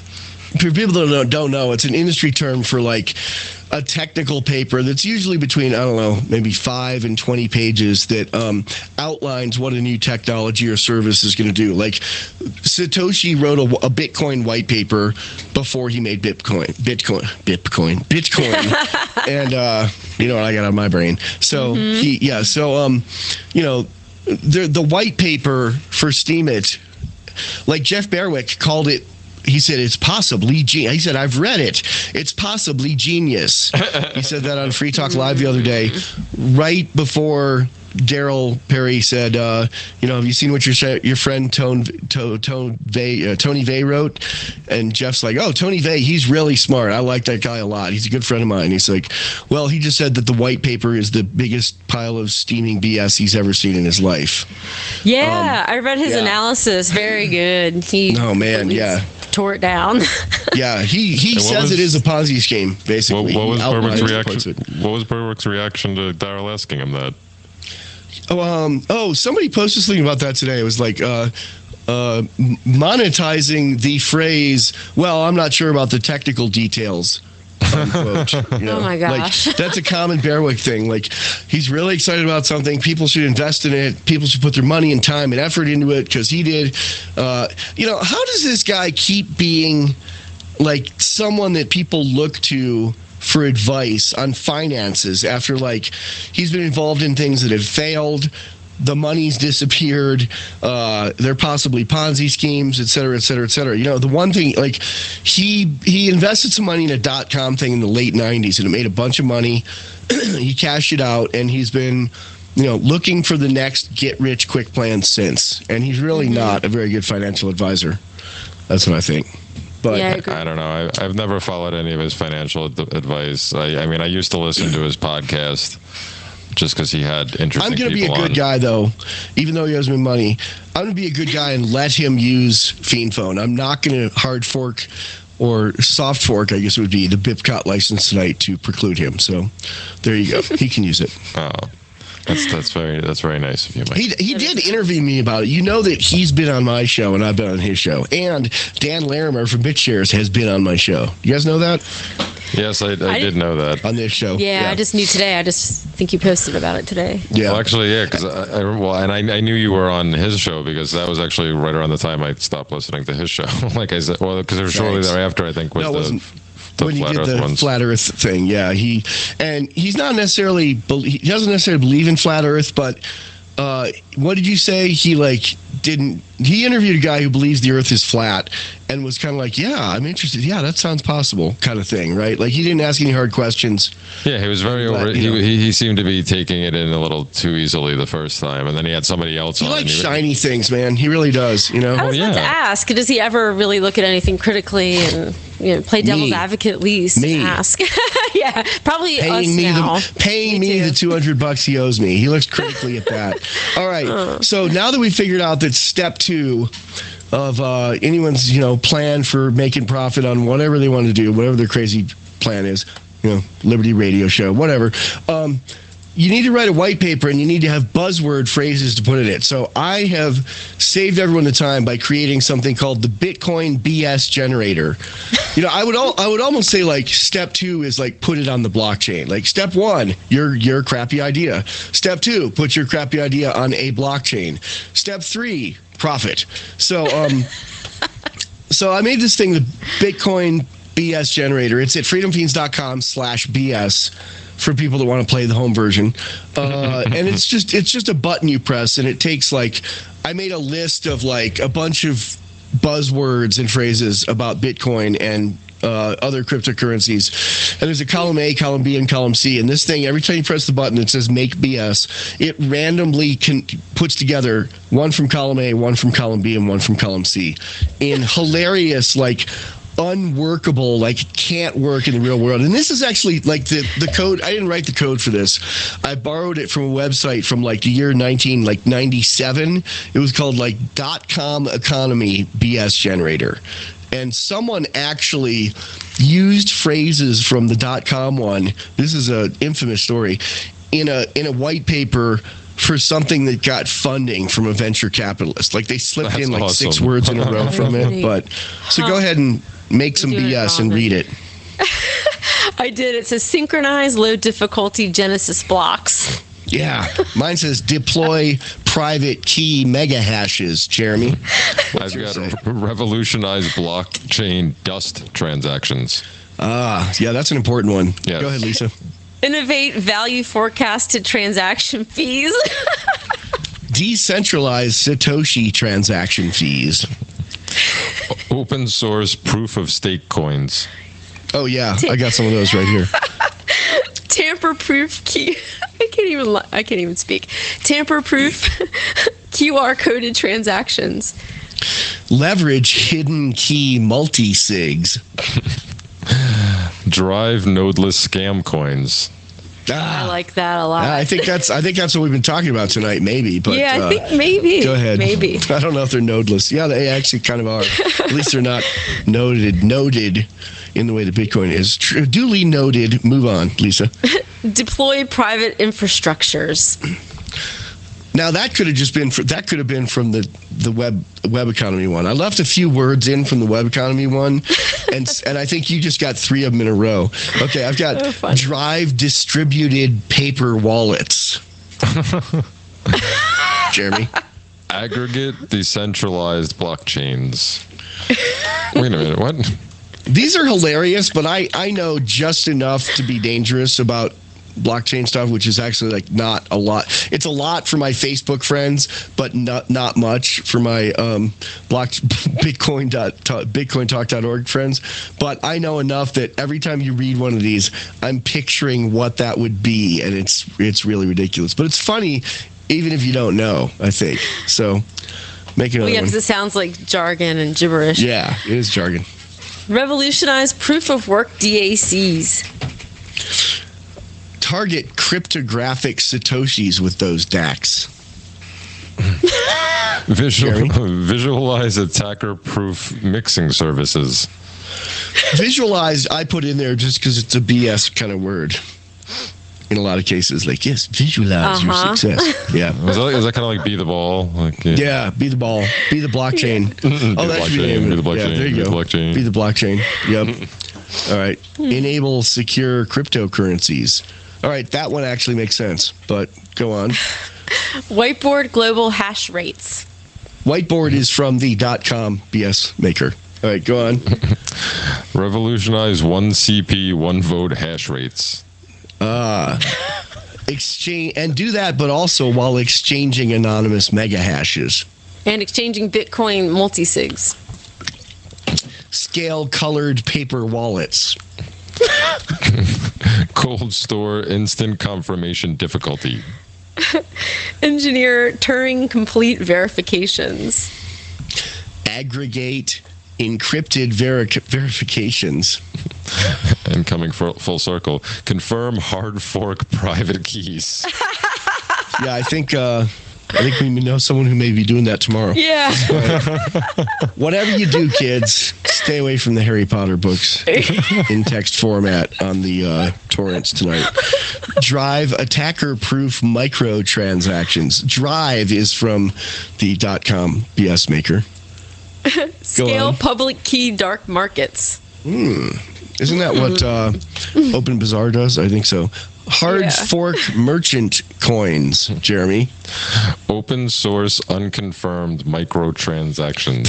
For people that don't know, don't know, it's an industry term for like a technical paper that's usually between, I don't know, maybe five and twenty pages that um, outlines what a new technology or service is going to do. Like Satoshi wrote a, a Bitcoin white paper before he made Bitcoin. Bitcoin. Bitcoin. Bitcoin. and, uh, you know what I got on my brain. So,
Mm-hmm.
he, yeah, so, um, you know, the, the white paper for Steemit, like Jeff Berwick called it, he said, it's possibly genius. He said, I've read it. It's possibly genius. He said that on Free Talk Live the other day, right before Daryl Perry said, uh, you know, have you seen what your your friend Tone, to, Tone Vay, uh, Tony Vay wrote? And Jeff's like, oh, Tony Vay, he's really smart. I like that guy a lot. He's a good friend of mine. He's like, well, he just said that the white paper is the biggest pile of steaming B S he's ever seen in his life.
Yeah,
Um,
I read his
yeah.
analysis. Very good. He
Oh, man, yeah.
tore it down.
Yeah, he, he
And what
says
was-
it is a Ponzi scheme, basically.
What, what was
He outlines
Berwick's
it, puts
reaction?
it.
What was Berwick's reaction to Daryl asking him that?
Oh, um, oh, somebody posted something about that today. It was like uh, uh, monetizing the phrase, well, I'm not sure about the technical details. Unquote, you know?
Oh, my gosh.
Like, that's a common Berwick thing. Like, he's really excited about something. People should invest in it. People should put their money and time and effort into it because he did. Uh, you know, how does this guy keep being like someone that people look to for advice on finances after, like, he's been involved in things that have failed, the money's disappeared, uh, they're possibly Ponzi schemes, et cetera, et cetera, et cetera. You know, the one thing, like, he he invested some money in a dot-com thing in the late nineties, and it made a bunch of money. He cashed it out, and he's been, you know, looking for the next get-rich-quick plan since. And he's really
Mm-hmm.
not a very good financial advisor. That's what I think. But
Yeah, I agree.
I don't know. I, I've never followed any of his financial ad- advice. I, I mean, I used to listen to his podcast just because he had interesting
I'm going to be a
people
good
on.
guy, though, even though he owes me money. I'm going to be a good guy and let him use Fiend Phone. I'm not going to hard fork or soft fork, I guess it would be, the Bipcot license tonight to preclude him. So there you go. He can use it.
Oh, that's that's very that's very nice of you, Mike.
He he did interview me about it. You know that he's been on my show and I've been on his show. And Dan Larimer from BitShares has been on my show. You guys know that?
Yes, I, I,
I
did
didn't-
know that.
On this show.
Yeah, I just knew today. I just think you posted about it today.
Yeah.
Well, actually, yeah, because I, I well, and I, I knew you were on his show because that was actually right around the time I stopped listening to his show. Like I said, well, because it was shortly
Thanks.
thereafter, I think, was
No, it
the,
wasn't.
the
when he
flat
did
Earth
the
ones.
flat Earth thing, yeah, he and he's not necessarily bel- he doesn't necessarily believe in flat Earth, but uh, what did you say? He like didn't. He interviewed a guy who believes the Earth is flat and was kind of like, "Yeah, I'm interested. Yeah, that sounds possible," kind of thing, right? Like he didn't ask any hard questions.
Yeah, he was very
But,
over.
you
He,
know.
he he seemed to be taking it in a little too easily the first time, and then he had somebody else
He
on.
likes
and he-
shiny things, man. He really does. You know.
I was about to ask, does he ever really look at anything critically and you know play devil's
Me.
advocate? At least
Me.
ask. Yeah, probably us
Paying me,
now.
the, paying me, the two hundred bucks he owes me. He looks critically at that. All right. So now that we figured out that step two of uh, anyone's, you know, plan for making profit on whatever they want to do, whatever their crazy plan is, you know, Liberty Radio Show, whatever. Um, you need to write a white paper and you need to have buzzword phrases to put in it. So I have saved everyone the time by creating something called the Bitcoin B S generator. You know, I would al- I would almost say like step two is like put it on the blockchain. Like step one, your your crappy idea. Step two, put your crappy idea on a blockchain. Step three, profit. So um, so I made this thing the Bitcoin B S generator. It's at freedomfiends.com slash BS. For people that want to play the home version, uh, and it's just it's just a button you press, and it takes like I made a list of like a bunch of buzzwords and phrases about Bitcoin and uh, other cryptocurrencies, and there's a column A, column B, and column C. And this thing, every time you press the button, it says "Make B S." It randomly can, puts together one from column A, one from column B, and one from column C in hilarious like unworkable, like it can't work in the real world. And this is actually like the, the code. I didn't write the code for this. I borrowed it from a website from like the year nineteen like ninety-seven. It was called like dot com economy B S generator. And someone actually used phrases from the dot com one. This is an infamous story in a in a white paper for something that got funding from a venture capitalist. Like they slipped
That's
in like
awesome.
six words in a row from it. But so go ahead and make some
Doing it
B S and
wrong,
read it.
I did. It says synchronize low difficulty Genesis blocks.
Yeah. Mine says deploy private key mega hashes, Jeremy.
I've got re- revolutionize blockchain dust transactions.
Ah, yeah, that's an important one.
Yes.
Go ahead, Lisa.
Innovate value forecasted transaction fees.
Decentralized Satoshi transaction fees.
Open source proof of stake coins.
Oh, yeah. I got some of those right here.
Tamper-proof key. I can't even. li- I can't even speak. Tamper-proof Q R coded transactions.
Leverage hidden key multi-sigs.
Drive nodeless scam coins.
I like that a lot.
I think that's I think that's what we've been talking about tonight, maybe. But
yeah, I
uh,
think maybe.
Go ahead.
Maybe.
I don't know if they're nodeless. Yeah, they actually kind of are. At least they're not noted noted in the way that Bitcoin is. True, duly noted. Move on, Lisa.
Deploy private infrastructures.
Now that could have just been for, that could have been from the the web web economy one. I left a few words in from the web economy one, and and I think you just got three of them in a row. Okay, I've got
Oh,
drive distributed paper wallets. Jeremy,
Aggregate decentralized blockchains. Wait a minute, what?
these are hilarious, but I I know just enough to be dangerous about blockchain stuff, which is actually like not a lot. It's a lot for my Facebook friends, but not not much for my um block bitcoin dot bitcoin talk dot org friends. But I know enough that every time you read one of these, I'm picturing what that would be, and it's it's really ridiculous, but it's funny even if you don't know, I think. So make another
Well, yeah,
one.
because it sounds like jargon and gibberish.
Yeah, it is jargon.
Revolutionize proof of work D A Cs.
Target cryptographic Satoshis with those D A Cs.
Visual, visualize attacker-proof mixing services.
Visualized, I put in there just because it's a B S kind of word. In a lot of cases, like, yes, visualize
Uh-huh.
your success. Yeah.
Is that, is that kind of like be the ball? Like, yeah.
Yeah, be the ball. Be the blockchain.
Be
Oh,
the
that should be
blockchain,
the name
be
of
the
it. Yeah,
blockchain,
there you
be the
go.
blockchain.
Be the blockchain. Yep. All right. Enable secure cryptocurrencies. All right, that one actually makes sense, but go on.
Whiteboard global hash rates.
Whiteboard is from the .com B S maker. All right, go on.
Revolutionize one C P, one vote hash rates.
Ah. Exchange and do that, but also while exchanging anonymous mega hashes.
And exchanging Bitcoin multi-sigs.
Scale colored paper wallets.
Cold store instant confirmation difficulty.
Engineer Turing complete verifications.
Aggregate encrypted veri- verifications.
And coming full, full circle, confirm hard fork private keys.
Yeah, I think uh, I think we know someone who may be doing that tomorrow.
Yeah.
Whatever you do, kids, stay away from the Harry Potter books in text format on the uh, torrents tonight. Drive attacker-proof microtransactions. Drive is from the .com B S maker.
Scale
on.
public key dark markets.
Hmm. Isn't that what uh, Open Bazaar does? I think so. Hard
Yeah.
fork merchant coins, Jeremy.
Open source unconfirmed microtransactions.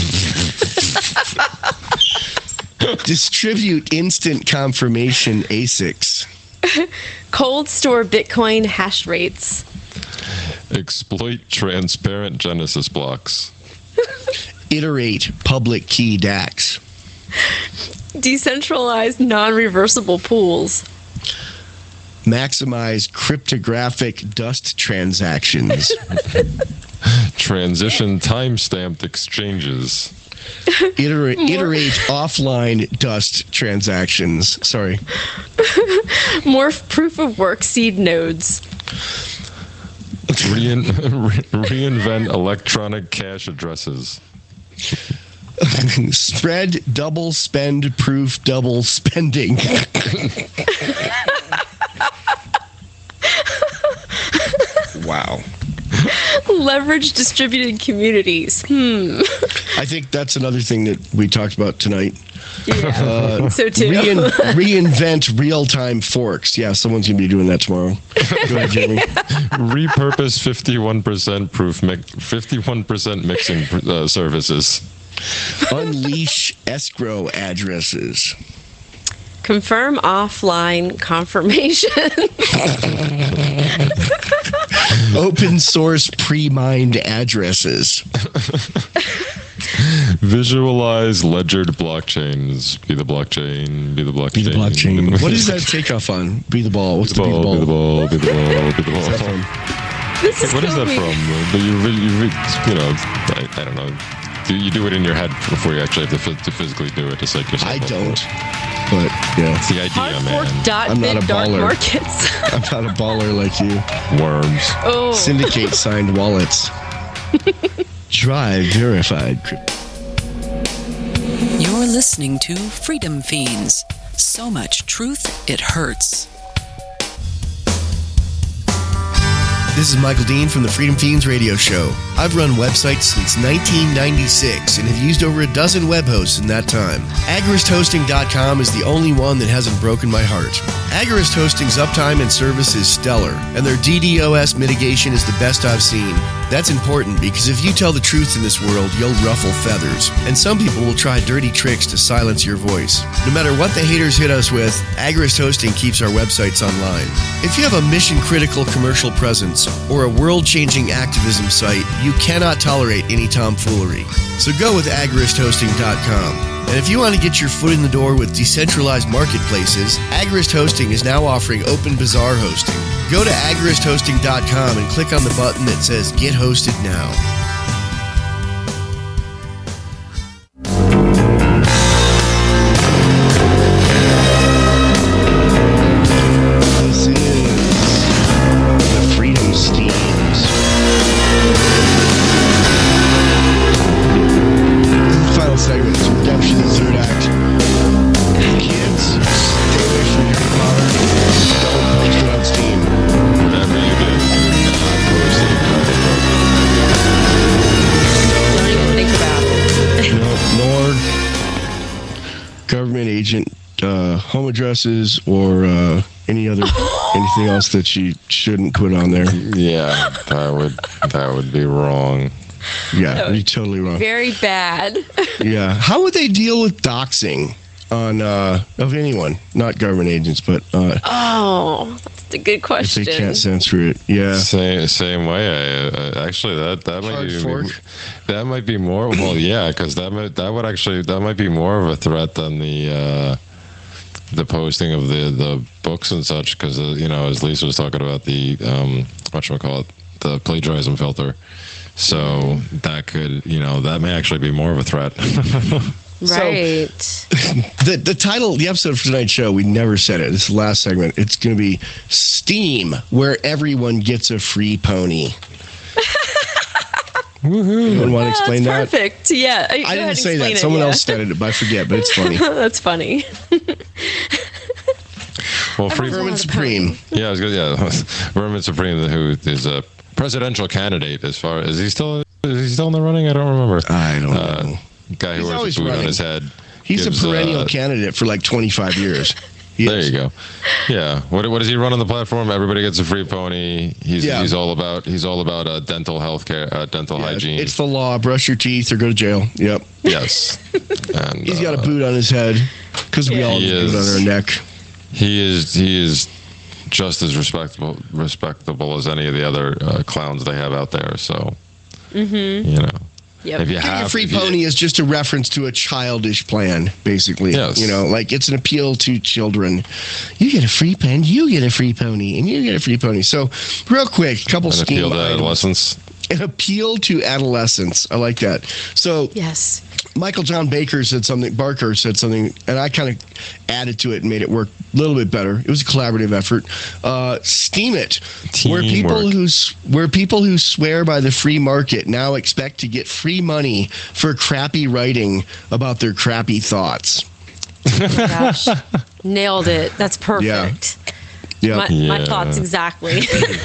Distribute instant confirmation A S I Cs.
Cold store Bitcoin hash rates.
Exploit transparent Genesis blocks.
Iterate public key D A Cs.
Decentralized non-reversible pools.
Maximize cryptographic dust transactions.
Transition time-stamped exchanges.
Iterate, iterate offline dust transactions. Sorry.
More proof of work seed nodes.
Rein, re- reinvent electronic cash addresses.
Spread double spend proof double spending. Wow.
Leverage distributed communities. Hmm.
I think that's another thing that we talked about tonight.
Yeah,
Uh,
so too.
rein- reinvent real-time forks. Yeah, someone's going to be doing that tomorrow. Go ahead, Jeremy.
Repurpose fifty-one percent proof, mi- fifty-one percent mixing uh, services.
Unleash escrow addresses.
Confirm offline confirmation.
Open source pre-mined addresses.
Visualize ledgered blockchains. Be the blockchain. Be the blockchain.
Be the blockchain. What is that takeoff on? Be the ball. What's the, be the ball?
Be the ball. Be the ball. Be the ball.
What's that from?
This is
What is that
so
from? But you, re- you, re- you know, I, I don't know. Do you do it in your head before you actually have to, f- to physically do it to psych yourself
I
up?
don't. But yeah,
It's the idea, man.
I'm not a
Hardfork.bit dark
baller.
markets.
I'm not a baller like you.
Worms.
Oh.
Syndicate signed wallets. Drive verified. crypto.
You're listening to Freedom Fiends. So much truth, it hurts.
This is Michael Dean from the Freedom Fiends radio show. I've run websites since nineteen ninety-six and have used over a dozen web hosts in that time. Agorist Hosting dot com is the only one that hasn't broken my heart. Agorist Hosting's uptime and service is stellar, and their D DoS mitigation is the best I've seen. That's important because if you tell the truth in this world, you'll ruffle feathers, and some people will try dirty tricks to silence your voice. No matter what the haters hit us with, Agorist Hosting keeps our websites online. If you have a mission-critical commercial presence or a world-changing activism site, you cannot tolerate any tomfoolery. So go with Agorist Hosting dot com. And if you want to get your foot in the door with decentralized marketplaces, Agorist Hosting is now offering Open Bazaar hosting. Go to Agorist Hosting dot com and click on the button that says Get Hosted Now.
This is the Freedom Steams. Final segment is Redemption, the third act. Kids, stay away from Harry Potter. Don't post it on Steam.
Whatever you do, do not post it.
Don't even think about it.
No, nor government agent uh, home addresses or uh, any other anything else that you shouldn't put on there.
Yeah, that would that would be wrong.
Yeah, you're totally wrong.
Very bad.
Yeah, how would they deal with doxing on uh, of anyone, not government agents, but uh,
Oh, that's a good
if
question.
they can't censor it? Yeah,
Same same way. I, uh, actually, that that might
Hard
be
fork?
that might be more. Well, yeah, because that might that would actually that might be more of a threat than the uh, the posting of the, the books and such. Because uh, you know, as Lisa was talking about the um, whatchamacallit, the plagiarism filter. So that could, you know, that may actually be more of a threat.
Right.
the the title, the episode for tonight's show, we never said it. This is the last segment. It's going to be Steam, where everyone gets a free pony.
Woohoo!
Anyone want to explain that?
Perfect. Yeah. Go
I
ahead
didn't
and
say
explain
that.
it,
Someone
yeah.
else said it, but I forget. But it's funny.
That's funny.
Well, free
Vermin Supreme.
Yeah, I was good. Yeah, Vermin Supreme, who is a presidential candidate. As far as he still is he still in the running? I don't remember.
I don't
uh,
know.
Guy who
He's
wears
always
a boot
running.
on his head.
He's
gives,
a perennial
uh,
candidate for like twenty-five years. He
There
is.
you go. Yeah. What what does he run on the platform? Everybody gets a free pony. He's
Yeah.
he's all about he's all about uh, dental health care, uh, dental
Yeah,
hygiene.
It's the law. Brush your teeth or go to jail. Yep.
Yes. And,
He's got a
uh,
boot on his head because we
Yeah.
all have
He
a boot
is-
on our neck.
He is he is just as respectable respectable as any of the other uh, clowns they have out there. So
Mm-hmm.
you know,
Yep.
if you
Getting
have
a free
if you-
pony is just a reference to a childish plan, basically.
Yes.
You know, like it's an appeal to children. You get a free pen, you get a free pony, and you get a free pony. So, real quick, a couple
an
scheme
appeal to
items.
adolescence.
An appeal to adolescence. I like that. So,
Yes.
Michael John Baker said something, Barker said something, and I kind of added to it and made it work a little bit better. It was a collaborative effort. Uh, Steam It, where people who where people who swear by the free market now expect to get free money for crappy writing about their crappy thoughts.
Oh my gosh. Nailed it. That's perfect.
Yeah.
My,
Yeah.
my thoughts exactly.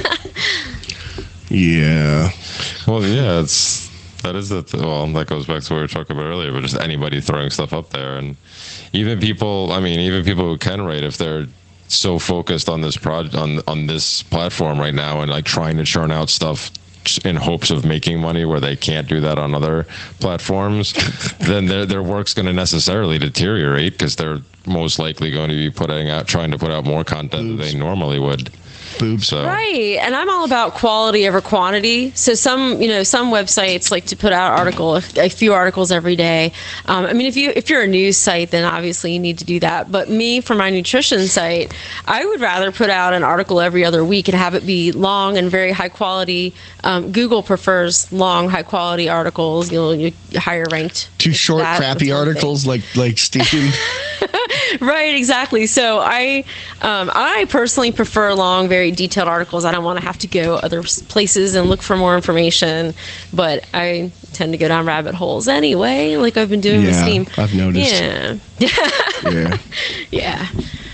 Yeah.
Well, yeah, it's that is the th- well, that goes back to what we were talking about earlier, but just anybody throwing stuff up there, and even people. I mean, even people who can write, if they're so focused on this project on on this platform right now, and like trying to churn out stuff in hopes of making money where they can't do that on other platforms, then their their work's going to necessarily deteriorate because they're most likely going to be putting out trying to put out more content than they normally would.
Boobs.
So.
Right. And I'm all about quality over quantity. So some, you know, some websites like to put out article, a few articles every day. Um, I mean, if you, if you're a news site, then obviously you need to do that. But me, for my nutrition site, I would rather put out an article every other week and have it be long and very high quality. Um, Google prefers long, high quality articles, you know, you higher ranked.
Too short,
that,
crappy articles like, like Steam.
Right, exactly. So I, um, I personally prefer long, very detailed articles. I don't want to have to go other places and look for more information, but I tend to go down rabbit holes anyway, like I've been doing
Yeah,
with Steam.
I've noticed.
Yeah.
Yeah.
Yeah.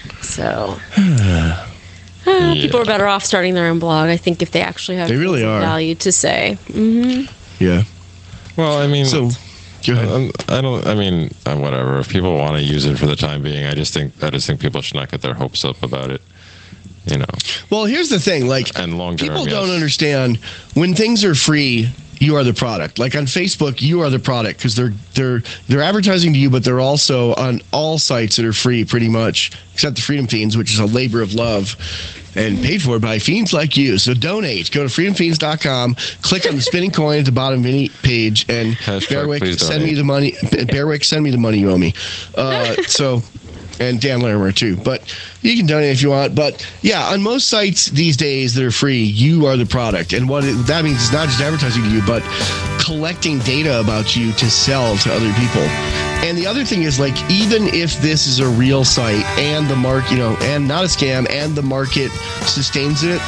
So uh, people are better off starting their own blog, I think, if they actually have
They really are.
value to say. Mm-hmm.
Yeah.
Well, I mean,
so go ahead.
I, I don't. I mean, uh, whatever. If people want to use it for the time being, I just think I just think people should not get their hopes up about it. You know.
Well, here's the thing. Like,
and long term,
people
yes.
don't understand when things are free. You are the product. Like on Facebook, you are the product because they're they're they're advertising to you, but they're also on all sites that are free, pretty much, except the Freedom Fiends, which is a labor of love and paid for by fiends like you. So donate. Go to freedom fiends dot com, click on the spinning coin at the bottom of any page, and
Hashtag
Bearwick,
please
send me
donate.
the money. Bearwick, send me the money you owe me. Uh, so. And Dan Larimer too, but you can donate if you want. But yeah, on most sites these days that are free, you are the product, and what it, that means is not just advertising to you, but collecting data about you to sell to other people. And the other thing is, like, even if this is a real site and the market, you know, and not a scam, and the market sustains it,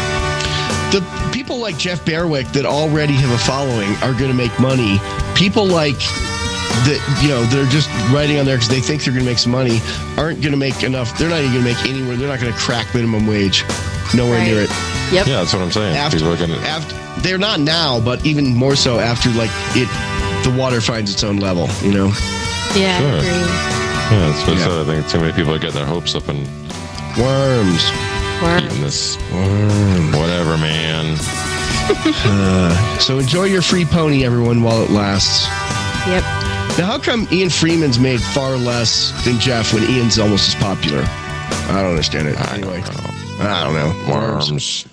the people like Jeff Bearwick that already have a following are going to make money. People like that, you know, they're just writing on there because they think they're going to make some money, aren't going to make enough. They're not even going to make anywhere. They're not going to crack minimum wage. Nowhere
Right.
near it.
Yep.
Yeah, that's what I'm saying.
After,
People are gonna,
after, they're not now, but even more so after, like, it, the water finds its own level, you know?
Yeah,
Sure.
I agree.
yeah, that's what I
Yeah.
said. I think too many people are getting their hopes up and
Worms.
Worms.
eating this
Worms.
whatever, man.
Uh, so enjoy your free pony, everyone, while it lasts.
Yep.
Now, how come Ian Freeman's made far less than Jeff when Ian's almost as popular? I don't understand it.
I
Anyway,
don't know.
I don't know.
Worms.